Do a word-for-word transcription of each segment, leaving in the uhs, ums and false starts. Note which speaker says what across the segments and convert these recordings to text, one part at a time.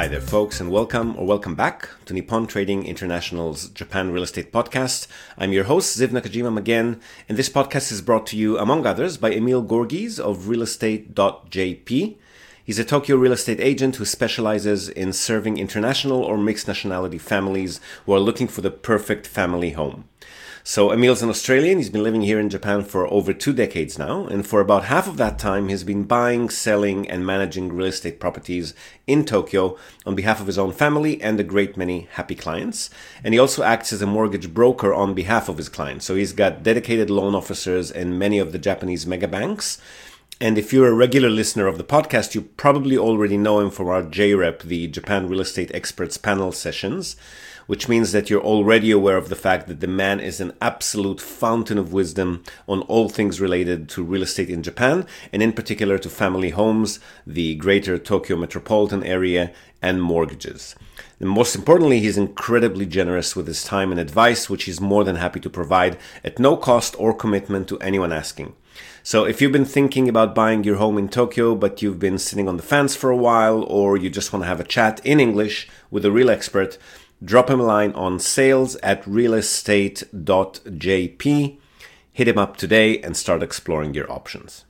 Speaker 1: Hi there, folks, and welcome or welcome back to Nippon Trading International's Japan Real Estate Podcast. I'm your host, Ziv Nakajima again, and this podcast is brought to you, among others, by Emil Gorgies of real estate dot j p. He's a Tokyo real estate agent who specializes in serving international or mixed nationality families who are looking for the perfect family home. So Emil's an Australian. He's been living here in Japan for over two decades now. And for about half of that time, he's been buying, selling, and managing real estate properties in Tokyo on behalf of his own family and a great many happy clients. And he also acts as a mortgage broker on behalf of his clients. So he's got dedicated loan officers in many of the Japanese mega banks. And if you're a regular listener of the podcast, you probably already know him from our J REP, the Japan Real Estate Experts Panel sessions, which means that you're already aware of the fact that the man is an absolute fountain of wisdom on all things related to real estate in Japan, and in particular to family homes, the greater Tokyo metropolitan area, and mortgages. And most importantly, he's incredibly generous with his time and advice, which he's more than happy to provide at no cost or commitment to anyone asking. So if you've been thinking about buying your home in Tokyo, but you've been sitting on the fence for a while, or you just want to have a chat in English with a real expert, drop him a line on sales at real estate dot j p. Hit him up today and start exploring your options.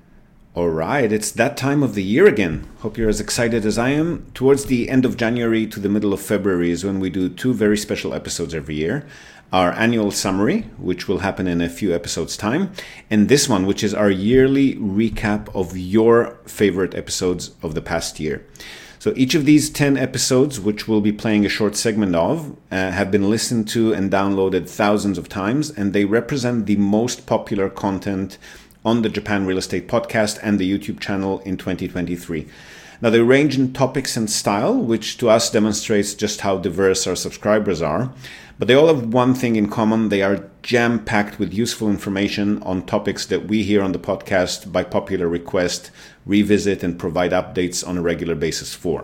Speaker 1: All right, it's that time of the year again. Hope you're as excited as I am. Towards the end of January to the middle of February is when we do two very special episodes every year. Our annual summary, which will happen in a few episodes' time, and this one, which is our yearly recap of your favorite episodes of the past year. So each of these ten episodes, which we'll be playing a short segment of, uh, have been listened to and downloaded thousands of times, and they represent the most popular content on the Japan Real Estate Podcast and the YouTube channel in twenty twenty-three. Now, they range in topics and style, which to us demonstrates just how diverse our subscribers are. But they all have one thing in common. They are jam-packed with useful information on topics that we here on the podcast, by popular request, revisit and provide updates on a regular basis for.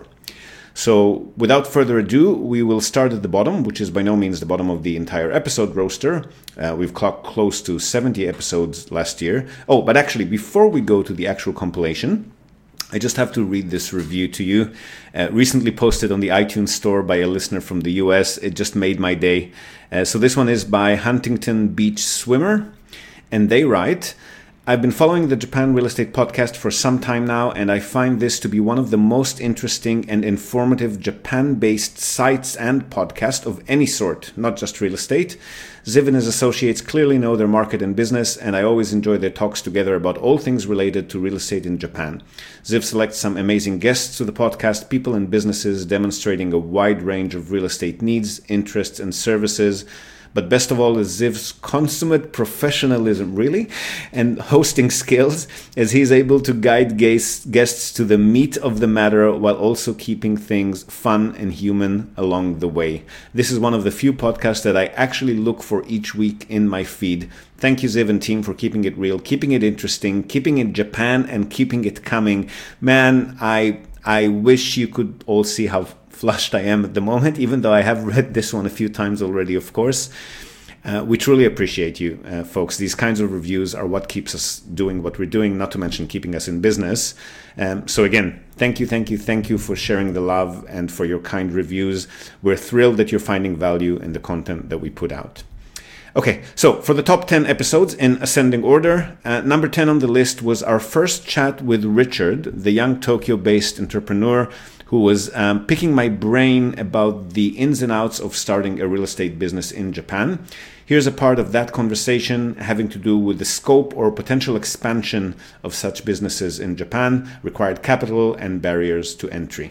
Speaker 1: So without further ado, we will start at the bottom, which is by no means the bottom of the entire episode roster. Uh, we've clocked close to seventy episodes last year. Oh, but actually, before we go to the actual compilation, I just have to read this review to you. Uh, recently posted on the iTunes store by a listener from the U S. It just made my day. Uh, so this one is by Huntington Beach Swimmer. And they write, I've been following the Japan Real Estate Podcast for some time now, and I find this to be one of the most interesting and informative Japan-based sites and podcasts of any sort, not just real estate. Ziv and his associates clearly know their market and business, and I always enjoy their talks together about all things related to real estate in Japan. Ziv selects some amazing guests to the podcast, people and businesses demonstrating a wide range of real estate needs, interests, and services. But best of all is Ziv's consummate professionalism, really, and hosting skills, as he's able to guide guests to the meat of the matter while also keeping things fun and human along the way. This is one of the few podcasts that I actually look for each week in my feed. Thank you, Ziv and team, for keeping it real, keeping it interesting, keeping it Japan, and keeping it coming. Man, I I wish you could all see how flushed I am at the moment, even though I have read this one a few times already, of course. Uh, we truly appreciate you, uh, folks. These kinds of reviews are what keeps us doing what we're doing, not to mention keeping us in business. Um, so again, thank you, thank you, thank you for sharing the love and for your kind reviews. We're thrilled that you're finding value in the content that we put out. Okay, so for the top ten episodes in ascending order, uh, number ten on the list was our first chat with Richard, the young Tokyo-based entrepreneur who was um, picking my brain about the ins and outs of starting a real estate business in Japan. Here's a part of that conversation having to do with the scope or potential expansion of such businesses in Japan, required capital, and barriers to entry.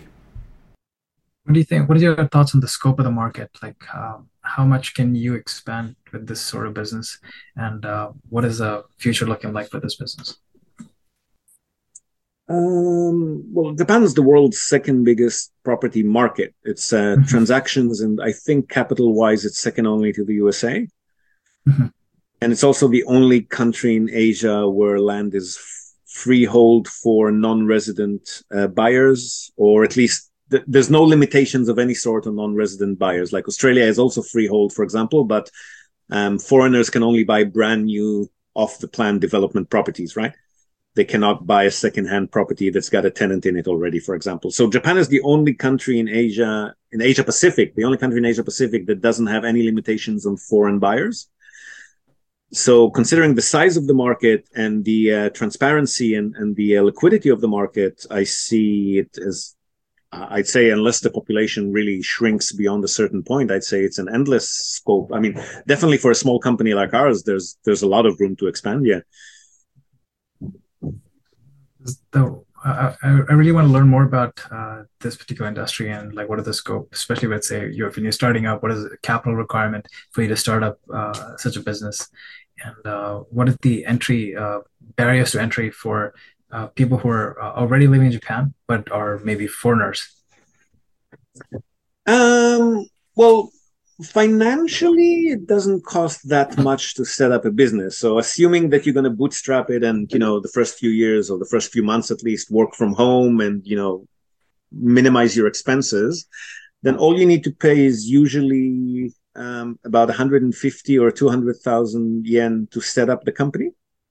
Speaker 2: What do you think? What are your thoughts on the scope of the market? Like, uh, how much can you expand with this sort of business? And uh, what is the future looking like for this business?
Speaker 3: Um, well, Japan is the world's second biggest property market. It's uh, mm-hmm. transactions, and I think capital-wise, it's second only to the U S A. Mm-hmm. And it's also the only country in Asia where land is f- freehold for non-resident uh, buyers, or at least th- there's no limitations of any sort on non-resident buyers. Like Australia is also freehold, for example, but um, foreigners can only buy brand new off-the-plan development properties, right? they cannot buy a second-hand property that's got a tenant in it already, for example. So Japan is the only country in Asia, in Asia Pacific, the only country in Asia Pacific that doesn't have any limitations on foreign buyers. So considering the size of the market and the uh, transparency and, and the uh, liquidity of the market, I see it as, uh, I'd say, unless the population really shrinks beyond a certain point, I'd say it's an endless scope. I mean, definitely for a small company like ours, there's there's a lot of room to expand. Yeah.
Speaker 2: So uh, I, I really want to learn more about uh, this particular industry and like what are the scope, especially let's say you're, when you're starting up, what is the capital requirement for you to start up uh, such a business? And uh, what is the entry uh, barriers to entry for uh, people who are uh, already living in Japan, but are maybe foreigners?
Speaker 3: Um, well, financially, it doesn't cost that much to set up a business. So assuming that you're going to bootstrap it and, you know, the first few years or the first few months at least work from home and, you know, minimize your expenses, then all you need to pay is usually um, about one hundred fifty or two hundred thousand yen to set up the company.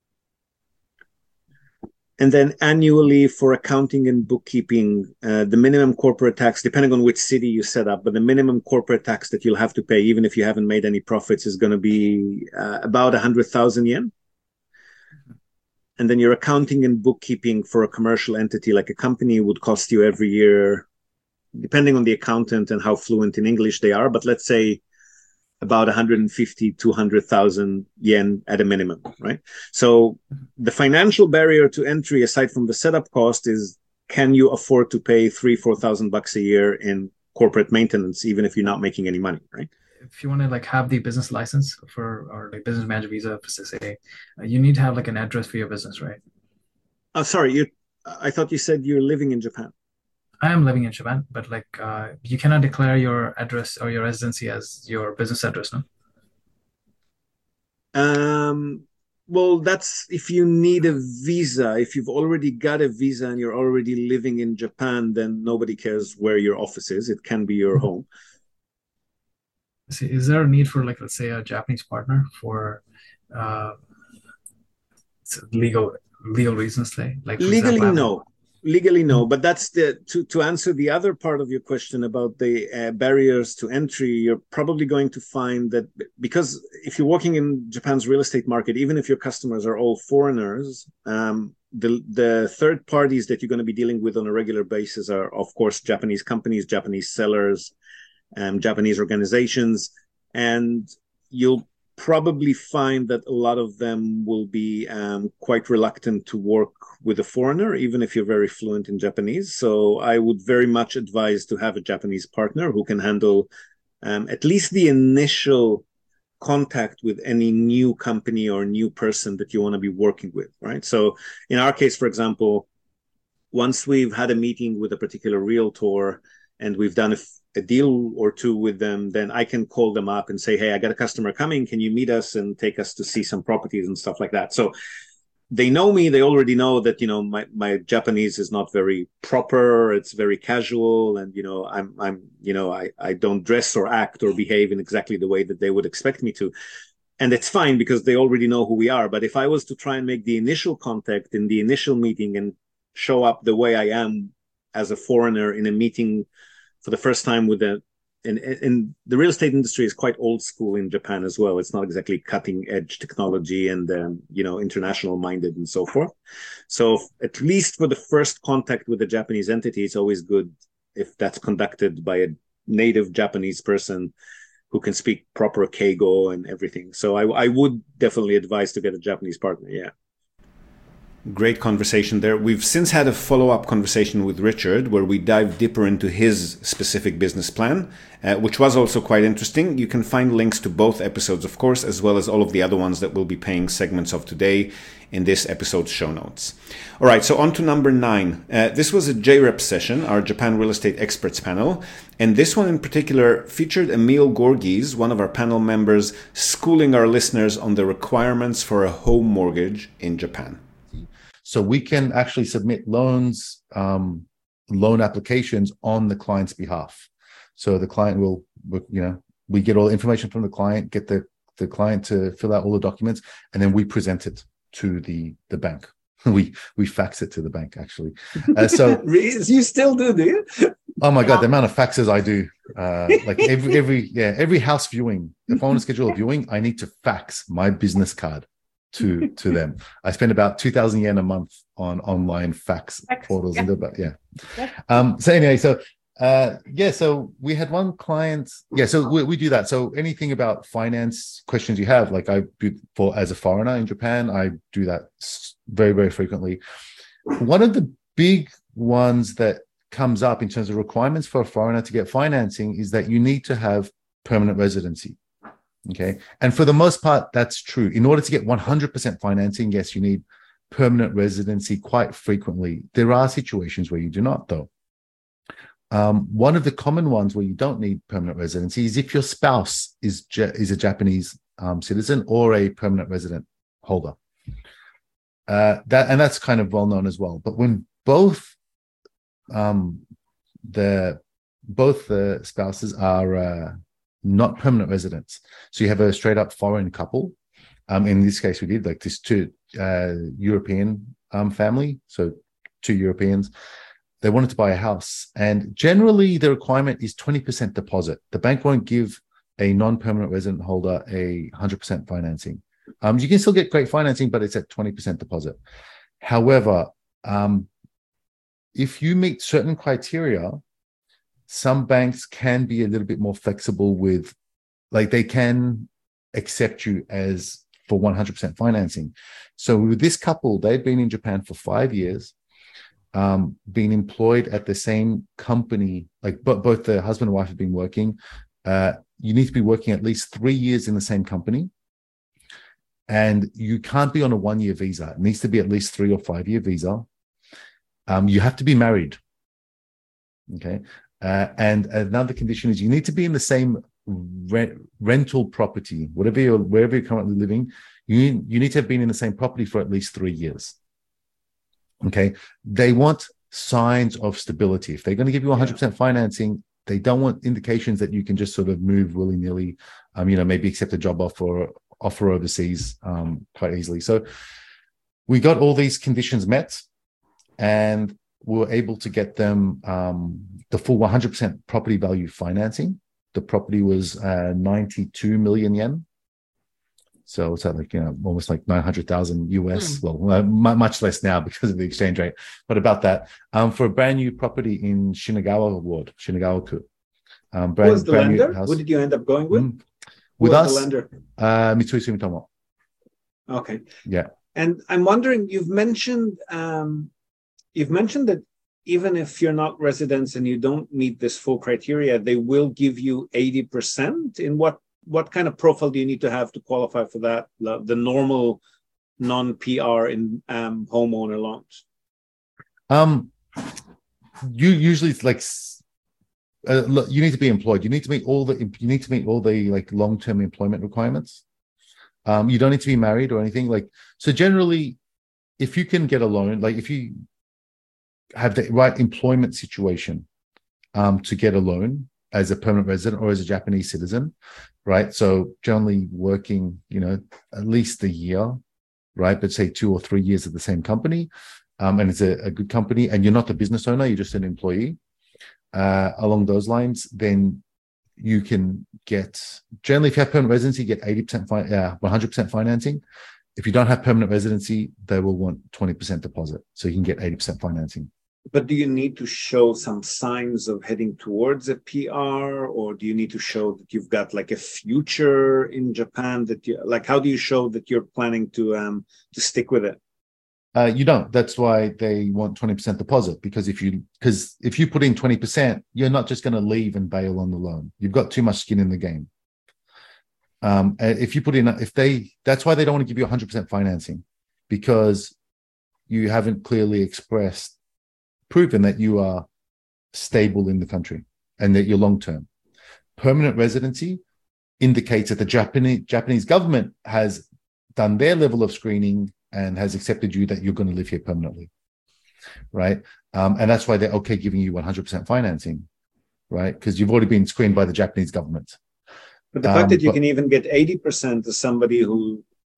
Speaker 3: And then annually for accounting and bookkeeping, uh, the minimum corporate tax, depending on which city you set up, but the minimum corporate tax that you'll have to pay, even if you haven't made any profits, is going to be uh, about one hundred thousand yen. And then your accounting and bookkeeping for a commercial entity like a company would cost you every year, depending on the accountant and how fluent in English they are, but let's say about one hundred fifty, two hundred thousand yen at a minimum, right? So the financial barrier to entry, aside from the setup cost, is can you afford to pay three, four thousand bucks a year in corporate maintenance, even if you're not making any money, right?
Speaker 2: If you want to like have the business license for or like business manager visa, for say, uh, you need to have like an address for your business, right?
Speaker 3: Oh, sorry, you. I thought you said you're living in Japan.
Speaker 2: I am living in Japan, but like uh, you cannot declare your address or your residency as your business address, no?
Speaker 3: Um, well, that's if you need a visa. If you've already got a visa and you're already living in Japan, then nobody cares where your office is. It can be your home.
Speaker 2: See, is there a need for like, let's say, a Japanese partner for uh, legal legal reasons, like, like for
Speaker 3: legally,
Speaker 2: example,
Speaker 3: no. Legally, no, but that's the to, to answer the other part of your question about the uh, barriers to entry. You're probably going to find that because if you're working in Japan's real estate market, even if your customers are all foreigners, um, the the third parties that you're going to be dealing with on a regular basis are, of course, Japanese companies, Japanese sellers, um, Japanese organizations, and you'll probably find that a lot of them will be um, quite reluctant to work with a foreigner, even if you're very fluent in Japanese. So I would very much advise to have a Japanese partner who can handle um, at least the initial contact with any new company or new person that you want to be working with, right? So in our case, for example, once we've had a meeting with a particular realtor and we've done a a deal or two with them, then I can call them up and say, hey, I got a customer coming. Can you meet us and take us to see some properties and stuff like that? So they know me. They already know that, you know, my, my Japanese is not very proper. It's very casual. And, you know, I'm, I'm, you know, I, I don't dress or act or behave in exactly the way that they would expect me to. And it's fine because they already know who we are. But if I was to try and make the initial contact in the initial meeting and show up the way I am as a foreigner in a meeting for the first time with the, and, and the real estate industry is quite old school in Japan as well. It's not exactly cutting edge technology and, um, you know, international minded and so forth. So at least for the first contact with the Japanese entity, it's always good if that's conducted by a native Japanese person who can speak proper Keigo and everything. So I, I would definitely advise to get a Japanese partner. Yeah.
Speaker 1: Great conversation there. We've since had a follow-up conversation with Richard where we dive deeper into his specific business plan, uh, which was also quite interesting. You can find links to both episodes, of course, as well as all of the other ones that we'll be paying segments of today in this episode's show notes. All right, so on to number nine. Uh, this was a J REP session, our Japan Real Estate Experts panel, and this one in particular featured Emil Gorgies, one of our panel members, schooling our listeners on the requirements for a home mortgage in Japan.
Speaker 4: So we can actually submit loans, um, loan applications on the client's behalf. So the client will, you know, we get all the information from the client, get the, the client to fill out all the documents, and then we present it to the, the bank. we we fax it to the bank actually. Uh, so
Speaker 3: you still do, do you?
Speaker 4: Oh my god, the amount of faxes I do! Uh, like every every yeah every house viewing. If I want to schedule a viewing, I need to fax my business card to to them. I spend about two thousand yen a month on online fax
Speaker 5: Fax,
Speaker 4: portals
Speaker 5: yeah.
Speaker 4: and about yeah.
Speaker 5: Yeah.
Speaker 4: Um. So anyway, so uh yeah, so we had one client. Yeah, so we, we do that. So anything about finance questions you have, like I do for as a foreigner in Japan, I do that s- very very frequently. One of the big ones that comes up in terms of requirements for a foreigner to get financing is that you need to have permanent residency. Okay. And for the most part, that's true. In order to get one hundred percent financing, yes, you need permanent residency quite frequently. There are situations where you do not, though. Um, one of the common ones where you don't need permanent residency is if your spouse is, ja- is a Japanese um, citizen or a permanent resident holder. Uh, that and that's kind of well known as well. But when both um the both the spouses are uh, not permanent residents, so you have a straight up foreign couple, um in this case we did like this two uh European um family, so two Europeans, they wanted to buy a house, and generally the requirement is twenty percent deposit. The bank won't give a non-permanent resident holder a one hundred percent financing. Um you can still get great financing, but it's at twenty percent deposit. However, um if you meet certain criteria, some banks can be a little bit more flexible with, like they can accept you as for one hundred percent financing. So with this couple, they'd been in Japan for five years, um, been employed at the same company, like but both the husband and wife have been working. Uh, you need to be working at least three years in the same company. And you can't be on a one-year visa. It needs to be at least three or five-year visa. Um, you have to be married, okay? Uh, and another condition is you need to be in the same rent, rental property, whatever you're, wherever you're currently living. You you need to have been in the same property for at least three years. Okay, they want signs of stability. If they're going to give you one hundred percent financing, they don't want indications that you can just sort of move willy nilly. Um, you know, maybe accept a job offer offer overseas um, quite easily. So we got all these conditions met. And we were able to get them um, the full one hundred percent property value financing. The property was uh, ninety-two million yen. So it's at like, you know, almost like nine hundred thousand U S. Mm. Well, uh, m- much less now because of the exchange rate, but about that. Um, for a brand new property in Shinagawa Ward, Shinagawa-ku. Um, brand,
Speaker 3: Who was the
Speaker 4: brand
Speaker 3: lender?
Speaker 4: New house.
Speaker 3: Who did you end up going with?
Speaker 4: Mm. With
Speaker 3: Who
Speaker 4: us,
Speaker 3: was the lender?
Speaker 4: Uh, Mitsui Sumitomo.
Speaker 3: Okay.
Speaker 4: Yeah.
Speaker 3: And I'm wondering, you've mentioned... Um, You've mentioned that even if you're not residents and you don't meet this full criteria, they will give you eighty percent. In what what kind of profile do you need to have to qualify for that? The normal non-P R in um, homeowner loans.
Speaker 4: Um, you usually it's like uh, look, you need to be employed. You need to meet all the you need to meet all the like long-term employment requirements. Um, you don't need to be married or anything like so. Generally, if you can get a loan, like if you have the right employment situation um, to get a loan as a permanent resident or as a Japanese citizen, right? So generally working, you know, at least a year, right? But say two or three years at the same company, um, and it's a, a good company, and you're not the business owner, you're just an employee. Uh, along those lines, then you can get generally if you have permanent residency, you get eighty percent, fi- uh, one hundred percent financing. If you don't have permanent residency, they will want twenty percent deposit, so you can get eighty percent financing.
Speaker 3: But do you need to show some signs of heading towards a P R, or do you need to show that you've got like a future in Japan? That you like, how do you show that you're planning to um to stick with it?
Speaker 4: Uh, you don't. That's why they want twenty percent deposit, because if you because if you put in twenty percent, you're not just going to leave and bail on the loan. You've got too much skin in the game. Um, if you put in, if they, that's why they don't want to give you one hundred percent financing, because you haven't clearly expressed, proven that you are stable in the country and that you're long-term. Permanent residency indicates that the Japanese Japanese government has done their level of screening and has accepted you that you're going to live here permanently, right? Um, and that's why they're okay giving you one hundred percent financing, right? Because you've already been screened by the Japanese government.
Speaker 3: But the fact
Speaker 4: Um,
Speaker 3: that you
Speaker 4: but-
Speaker 3: can even get eighty percent to somebody who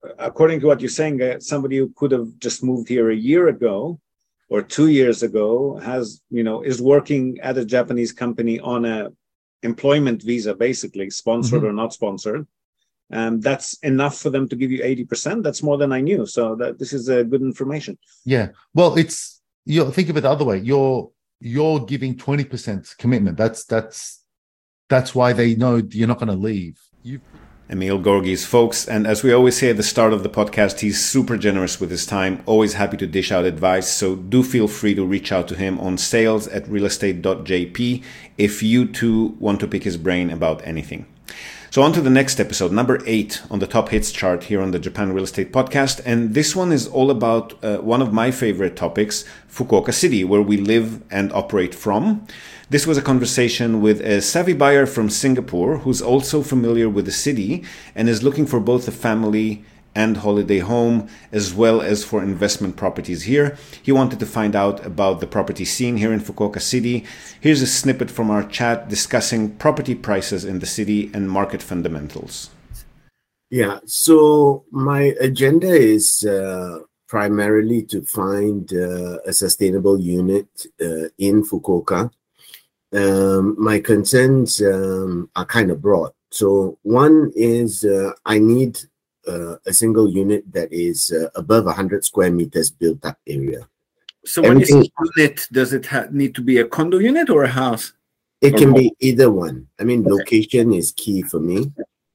Speaker 3: according to what you're saying, uh, somebody who could have just moved here a year ago or two years ago has, you know, is working at a Japanese company on a employment visa, basically sponsored mm-hmm. or not sponsored. Um, that's enough for them to give you eighty percent. That's more than I knew. So that this is a uh, good information.
Speaker 4: Yeah. Well, it's, you know, think of it the other way. You're, you're giving twenty percent commitment. That's, that's, that's why they know you're not going to leave. You
Speaker 1: Emil Gorgees, folks, and as we always say at the start of the podcast, he's super generous with his time, always happy to dish out advice, so do feel free to reach out to him on sales at realestate dot j p if you too want to pick his brain about anything. So on to the next episode, number eight on the top hits chart here on the Japan Real Estate Podcast, and this one is all about uh, one of my favorite topics, Fukuoka City, where we live and operate from. This was a conversation with a savvy buyer from Singapore who's also familiar with the city and is looking for both a family and holiday home, as well as for investment properties here. He wanted to find out about the property scene here in Fukuoka City. Here's a snippet from our chat discussing property prices in the city and market fundamentals.
Speaker 5: Yeah, so my agenda is uh, primarily to find uh, a sustainable unit uh, in Fukuoka. Um, my concerns um, are kind of broad. So one is uh, I need uh, a single unit that is uh, above one hundred square meters built up area.
Speaker 6: So when you say unit, does it ha- need to be a condo unit or a house?
Speaker 5: It or can home? Be either one. I mean, okay. Location is key for me.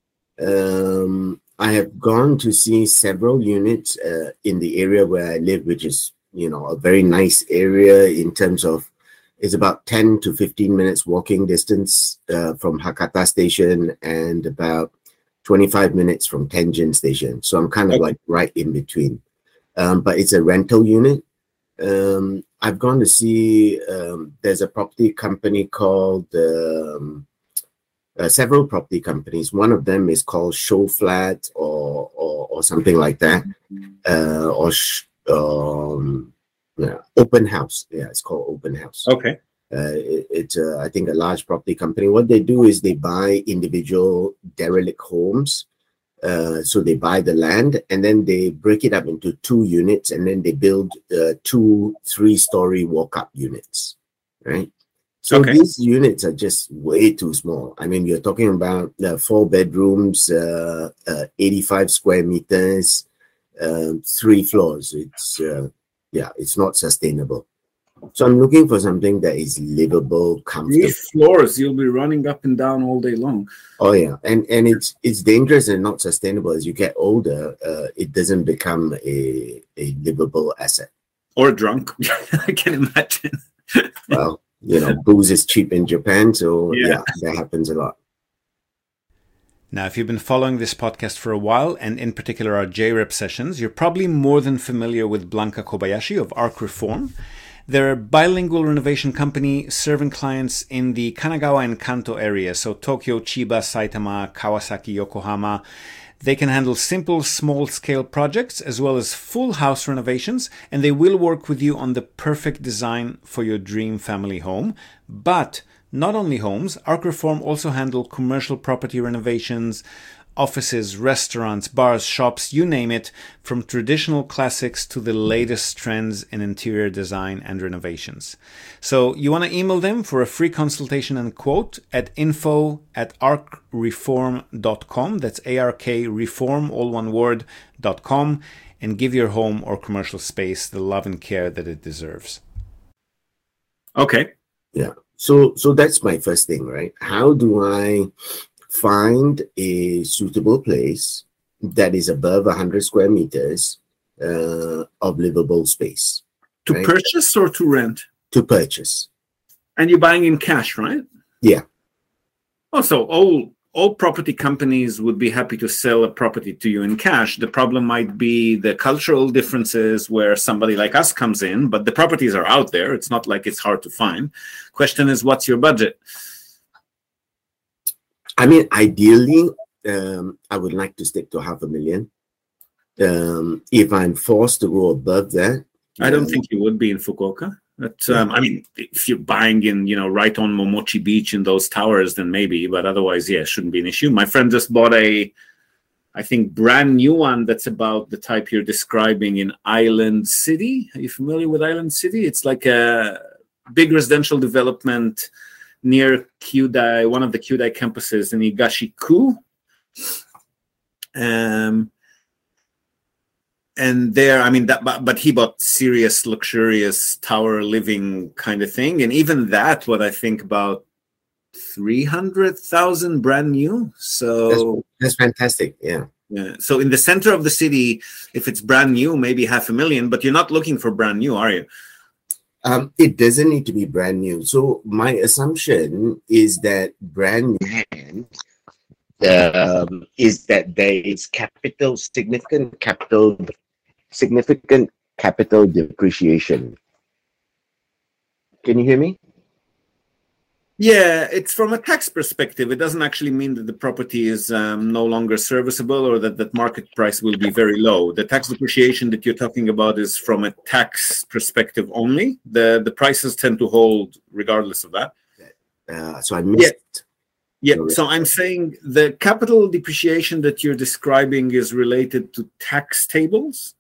Speaker 5: Um, I have gone to see several units uh, in the area where I live, which is, you know, a very nice area in terms of it's about ten to fifteen minutes walking distance uh, from Hakata Station and about twenty-five minutes from Tenjin Station. So I'm kind of okay. like right in between. Um, but it's a rental unit. Um, I've gone to see, um, there's a property company called, um, uh, several property companies. One of them is called Show Flat or, or, or something like that. Uh, or, sh- um, Yeah, Open House. Yeah, it's called Open House.
Speaker 6: Okay.
Speaker 5: Uh, it, it's, uh, I think, a large property company. What they do is they buy individual derelict homes. Uh, so they buy the land and then they break it up into two units and then they build uh, two three-story walk-up units, right? So okay. These units are just way too small. I mean, you're talking about uh, four bedrooms, uh, uh, eighty-five square meters, um, three floors. It's... Uh, Yeah, it's not sustainable. So I'm looking for something that is livable, comfortable.
Speaker 6: These floors, you'll be running up and down all day long.
Speaker 5: Oh yeah, and and it's it's dangerous and not sustainable. As you get older, uh, it doesn't become a a livable asset.
Speaker 6: Or drunk, I can imagine.
Speaker 5: Well, you know, booze is cheap in Japan, so yeah, yeah that happens a lot.
Speaker 1: Now, if you've been following this podcast for a while, and in particular our J R E P sessions, you're probably more than familiar with Blanca Kobayashi of Arc Reform. They're a bilingual renovation company serving clients in the Kanagawa and Kanto area, so Tokyo, Chiba, Saitama, Kawasaki, Yokohama. They can handle simple, small-scale projects as well as full house renovations, and they will work with you on the perfect design for your dream family home. But not only homes, Arc Reform also handle commercial property renovations, offices, restaurants, bars, shops, you name it, from traditional classics to the latest trends in interior design and renovations. So you want to email them for a free consultation and quote at info at arcreform dot com. That's A R K reform, all one word, dot com, and give your home or commercial space the love and care that it deserves.
Speaker 6: Okay.
Speaker 5: Yeah. So, so that's my first thing, right? How do I find a suitable place that is above one hundred square meters uh, of livable space?
Speaker 6: To
Speaker 5: right?
Speaker 6: purchase or to rent?
Speaker 5: To purchase.
Speaker 6: And you're buying in cash, right?
Speaker 5: Yeah.
Speaker 6: Also, all all property companies would be happy to sell a property to you in cash. The problem might be the cultural differences where somebody like us comes in, but the properties are out there. It's not like it's hard to find. Question is, what's your budget?
Speaker 5: I mean, ideally, um, I would like to stick to half a million. Um, if I'm forced to go above that.
Speaker 6: I don't um, think you would be in Fukuoka. But, um, I mean, if you're buying in, you know, right on Momochi Beach in those towers, then maybe. But otherwise, yeah, it shouldn't be an issue. My friend just bought a I think, brand new one that's about the type you're describing in Island City. Are you familiar with Island City? It's like a big residential development near Kyudai, one of the Kyudai campuses in Higashi-ku. Um, and there, I mean, that, but, but he bought serious, luxurious tower living kind of thing. And even that, what I think about three hundred thousand brand new. So
Speaker 5: that's, that's fantastic. Yeah.
Speaker 6: Yeah. So in the center of the city, if it's brand new, maybe half a million, but you're not looking for brand new, are you?
Speaker 5: Um, it doesn't need to be brand new. So my assumption is that brand new um, is that there is capital, significant capital, significant capital depreciation. Can you hear me?
Speaker 6: Yeah, it's from a tax perspective. It doesn't actually mean that the property is um, no longer serviceable or that the market price will be very low. The tax depreciation that you're talking about is from a tax perspective only. The the prices tend to hold regardless of that.
Speaker 5: Uh, so I missed.
Speaker 6: Yeah, yeah. So I'm saying the capital depreciation that you're describing is related to tax tables.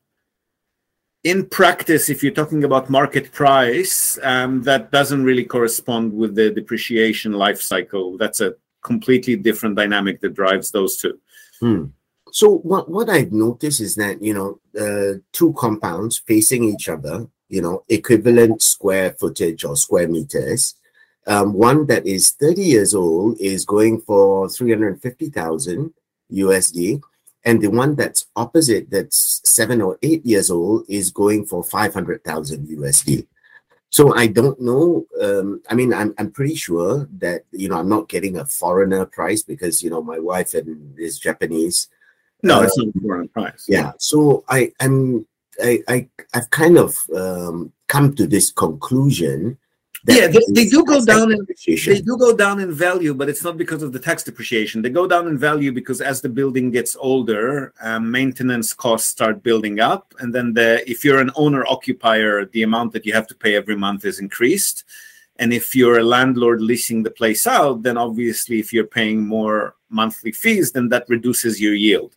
Speaker 6: In practice, if you're talking about market price, um, that doesn't really correspond with the depreciation life cycle. That's a completely different dynamic that drives those two.
Speaker 5: Hmm. So what, what I've noticed is that, you know, uh, two compounds facing each other, you know, equivalent square footage or square meters. Um, one that is thirty years old is going for three hundred fifty thousand U S D. And the one that's opposite, that's seven or eight years old, is going for five hundred thousand U S D. So I don't know. Um, I mean, I'm I'm pretty sure that, you know, I'm not getting a foreigner price because, you know, my wife and is Japanese.
Speaker 6: No,
Speaker 5: uh,
Speaker 6: it's not a foreign price.
Speaker 5: Yeah. So I I'm I I I've kind of um, come to this conclusion.
Speaker 6: Yeah, they, they do go down in they do go down in value, but it's not because of the tax depreciation. They go down in value because as the building gets older, um, maintenance costs start building up, and then the if you're an owner occupier, the amount that you have to pay every month is increased. And if you're a landlord leasing the place out, then obviously if you're paying more monthly fees, then that reduces your yield.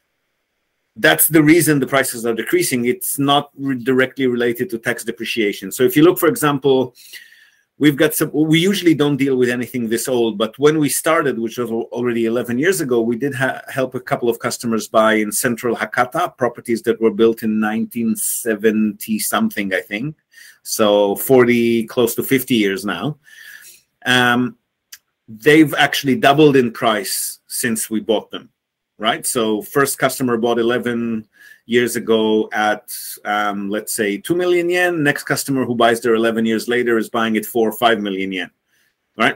Speaker 6: That's the reason the prices are decreasing. It's not re- directly related to tax depreciation. So if you look, for example, we've got some, we usually don't deal with anything this old, but when we started, which was already eleven years ago, we did ha- help a couple of customers buy in central Hakata properties that were built in nineteen seventy something, I think. So forty, close to fifty years now. Um, they've actually doubled in price since we bought them, right? So first customer bought eleven years ago at, um, let's say, two million yen. Next customer who buys there eleven years later is buying it for five million yen, right?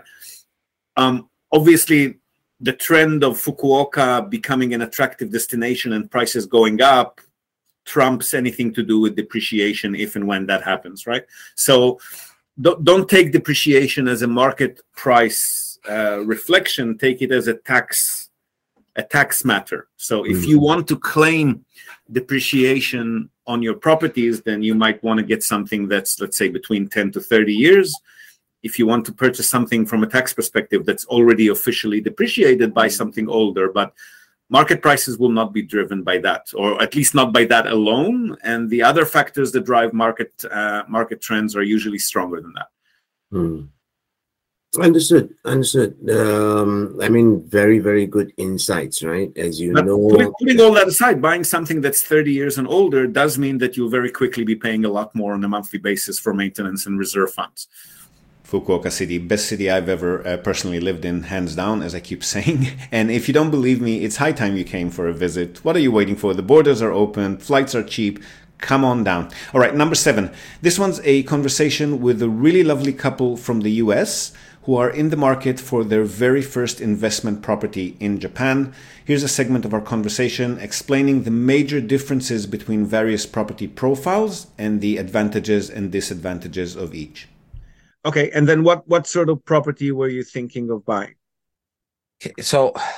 Speaker 6: Um, obviously, the trend of Fukuoka becoming an attractive destination and prices going up trumps anything to do with depreciation if and when that happens, right? So don't, don't take depreciation as a market price uh, reflection. Take it as a tax a tax matter. So if you want to claim depreciation on your properties, then you might want to get something that's, let's say, between ten to thirty years. If you want to purchase something from a tax perspective that's already officially depreciated by something older, but market prices will not be driven by that, or at least not by that alone. And the other factors that drive market uh, market trends are usually stronger than that.
Speaker 5: Hmm. Understood. Understood. Um, I mean, very, very good insights, right? As you
Speaker 6: but
Speaker 5: know,
Speaker 6: putting, putting all that aside, buying something that's thirty years and older does mean that you'll very quickly be paying a lot more on a monthly basis for maintenance and reserve funds.
Speaker 1: Fukuoka City, best city I've ever uh, personally lived in, hands down, as I keep saying. And if you don't believe me, it's high time you came for a visit. What are you waiting for? The borders are open, flights are cheap. Come on down. All right, number seven. This one's a conversation with a really lovely couple from the U S who are in the market for their very first investment property in Japan. Here's a segment of our conversation explaining the major differences between various property profiles and the advantages and disadvantages of each.
Speaker 6: Okay, and then what, what sort of property were you thinking of buying?
Speaker 7: Okay, so, all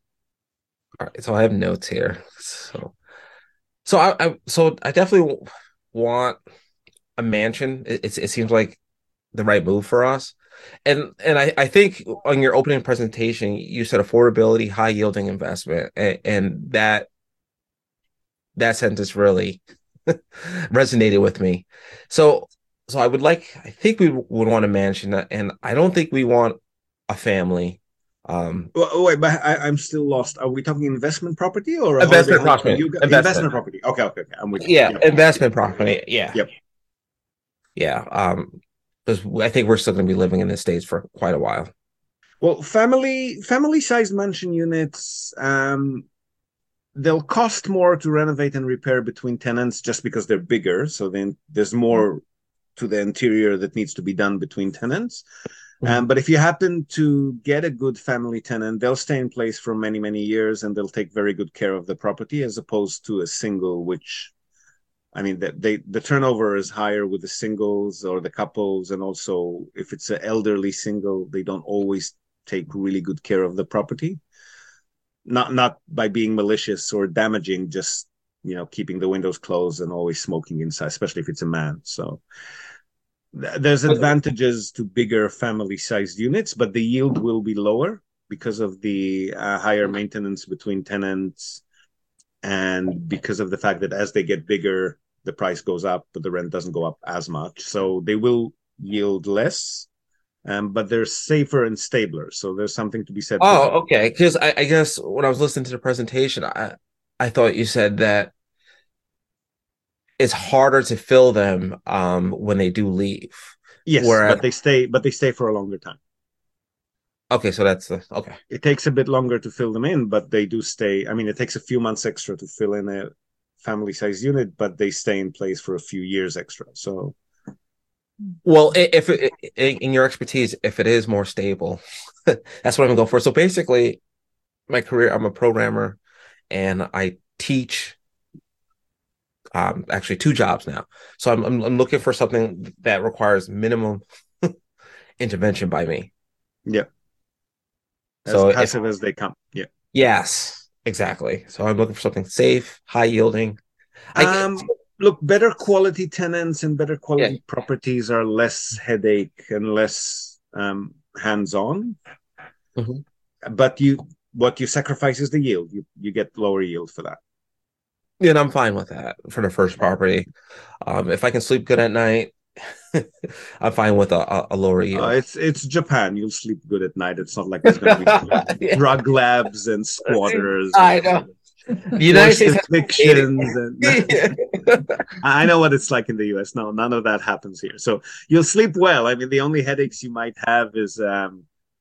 Speaker 7: right, so I have notes here. So, so I, I so I definitely want a mansion. It, it, it seems like the right move for us. and and I, I think on your opening presentation, you said affordability, high yielding investment, and, and that that sentence really resonated with me. So so I would like, I think we would want to mention that, and I don't think we want a family. Um,
Speaker 3: well, wait, but I, I'm still lost. Are we talking investment property or
Speaker 7: investment property?
Speaker 3: You got, investment. investment property. Okay, okay, okay. I'm with you.
Speaker 7: Yeah,
Speaker 3: yep.
Speaker 7: investment property. Yeah.
Speaker 3: Yep.
Speaker 7: Yeah. Um, because I think we're still going to be living in the States for quite a while.
Speaker 3: Well, family family sized mansion units, um, they'll cost more to renovate and repair between tenants just because they're bigger. So then there's more to the interior that needs to be done between tenants. Um, but if you happen to get a good family tenant, they'll stay in place for many, many years, and they'll take very good care of the property, as opposed to a single, which, I mean, that they the turnover is higher with the singles or the couples, and also if it's an elderly single, they don't always take really good care of the property. Not not by being malicious or damaging, just, you know, keeping the windows closed and always smoking inside, especially if it's a man. So there's advantages to bigger family-sized units, but the yield will be lower because of the uh, higher maintenance between tenants, and because of the fact that as they get bigger, the price goes up, but the rent doesn't go up as much. So they will yield less, um, but they're safer and stabler. So there's something to be said.
Speaker 7: Oh, okay. Because I, I guess when I was listening to the presentation, I I thought you said that it's harder to fill them um, when they do leave.
Speaker 3: Yes,
Speaker 7: Whereas...
Speaker 3: but they stay, but they stay for a longer time.
Speaker 7: Okay, so that's the okay.
Speaker 3: It takes a bit longer to fill them in, but they do stay. I mean, it takes a few months extra to fill in a family-sized unit, but they stay in place for a few years extra. So,
Speaker 7: well, if it, in your expertise, if it is more stable, that's what I'm going to go for. So basically, my career, I'm a programmer, and I teach. Um, actually, two jobs now. So I'm, I'm I'm looking for something that requires minimum intervention by me.
Speaker 3: Yeah. As
Speaker 7: so
Speaker 3: passive
Speaker 7: if,
Speaker 3: as they come. Yeah.
Speaker 7: Yes, exactly. So I'm looking for something safe, high yielding.
Speaker 3: Um, I, look, better quality tenants and better quality
Speaker 7: yeah.
Speaker 3: properties are less headache and less um, hands-on. Mm-hmm. But you, what you sacrifice is the yield. You you get lower yield for that.
Speaker 7: Yeah, and I'm fine with that for the first property. Um, if I can sleep good at night, I'm fine with a, a lower yield.
Speaker 3: Uh, it's it's Japan. You'll sleep good at night. It's not like there's going to be yeah. drug labs and squatters.
Speaker 7: I know. The United States
Speaker 3: evictions and I know what it's like in the U S. No, none of that happens here. So you'll sleep well. I mean, the only headaches you might have is um,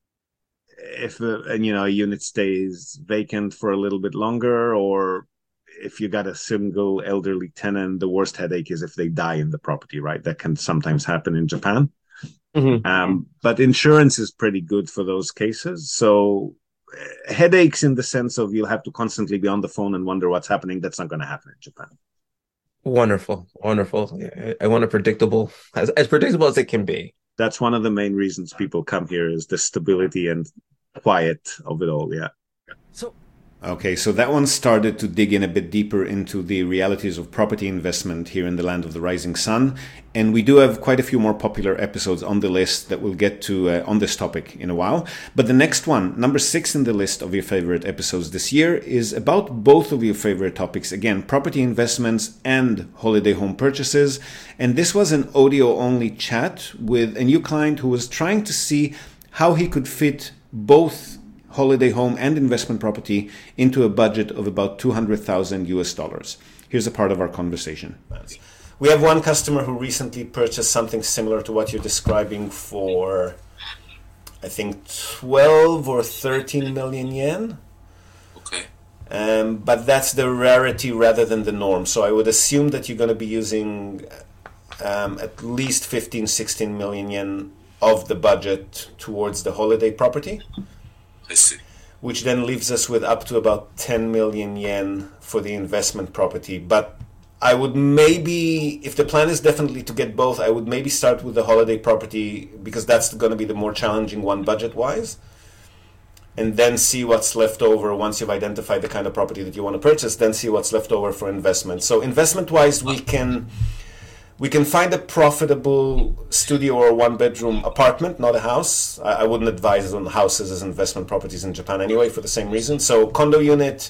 Speaker 3: if a, and you know a unit stays vacant for a little bit longer, or if you got a single elderly tenant, the worst headache is if they die in the property, right? That can sometimes happen in Japan. Mm-hmm. Um, but insurance is pretty good for those cases. So uh, headaches in the sense of you'll have to constantly be on the phone and wonder what's happening. That's not going to happen in Japan.
Speaker 7: Wonderful. Wonderful. I want a predictable, as, as predictable as it can be.
Speaker 3: That's one of the main reasons people come here, is the stability and quiet of it all. Yeah.
Speaker 1: So, Okay, so that one started to dig in a bit deeper into the realities of property investment here in the land of the rising sun. And we do have quite a few more popular episodes on the list that we'll get to uh, on this topic in a while. But the next one, number six in the list of your favorite episodes this year, is about both of your favorite topics. Again, property investments and holiday home purchases. And this was an audio-only chat with a new client who was trying to see how he could fit both holiday home and investment property into a budget of about two hundred thousand U S dollars. Here's a part of our conversation. We have one customer who recently purchased something similar to what you're describing for, I think, twelve or thirteen million yen.
Speaker 8: Okay.
Speaker 1: Um, but that's the rarity rather than the norm. So I would assume that you're going to be using um, at least fifteen, sixteen million yen of the budget towards the holiday property.
Speaker 8: I see.
Speaker 1: Which then leaves us with up to about ten million yen for the investment property. But I would maybe, if the plan is definitely to get both, I would maybe start with the holiday property, because that's going to be the more challenging one budget-wise, and then see what's left over once you've identified the kind of property that you want to purchase, then see what's left over for investment. So investment-wise, we can we can find a profitable studio or one bedroom apartment, not a house. I, I wouldn't advise on houses as investment properties in Japan anyway, for the same reason. So condo unit,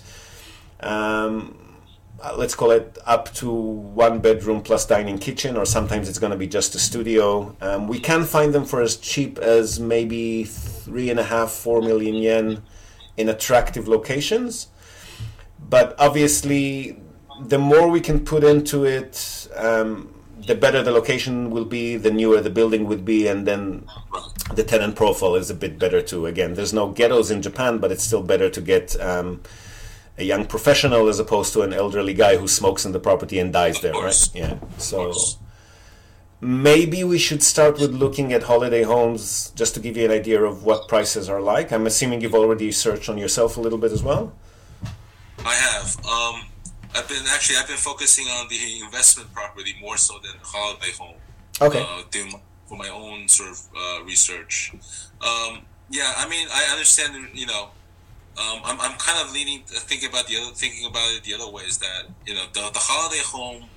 Speaker 1: um, let's call it up to one bedroom plus dining kitchen, or sometimes it's going to be just a studio. Um, we can find them for as cheap as maybe three and a half, four million yen in attractive locations. But obviously, the more we can put into it, um, the better the location will be, the newer the building would be, and then the tenant profile is a bit better too. Again, there's no ghettos in Japan, but it's still better to get um, a young professional as opposed to an elderly guy who smokes in the property and dies there, right? Yeah. So maybe we should start with looking at holiday homes just to give you an idea of what prices are like. I'm assuming you've already searched on yourself a little bit as well.
Speaker 8: I have. Um, I've been actually I've been focusing on the investment property more so than holiday home.
Speaker 1: Okay.
Speaker 8: Uh, doing my, for my own sort of uh, research. Um, yeah, I mean I understand. You know, um, I'm I'm kind of leaning thinking about the other thinking about it the other way is that you know the the holiday home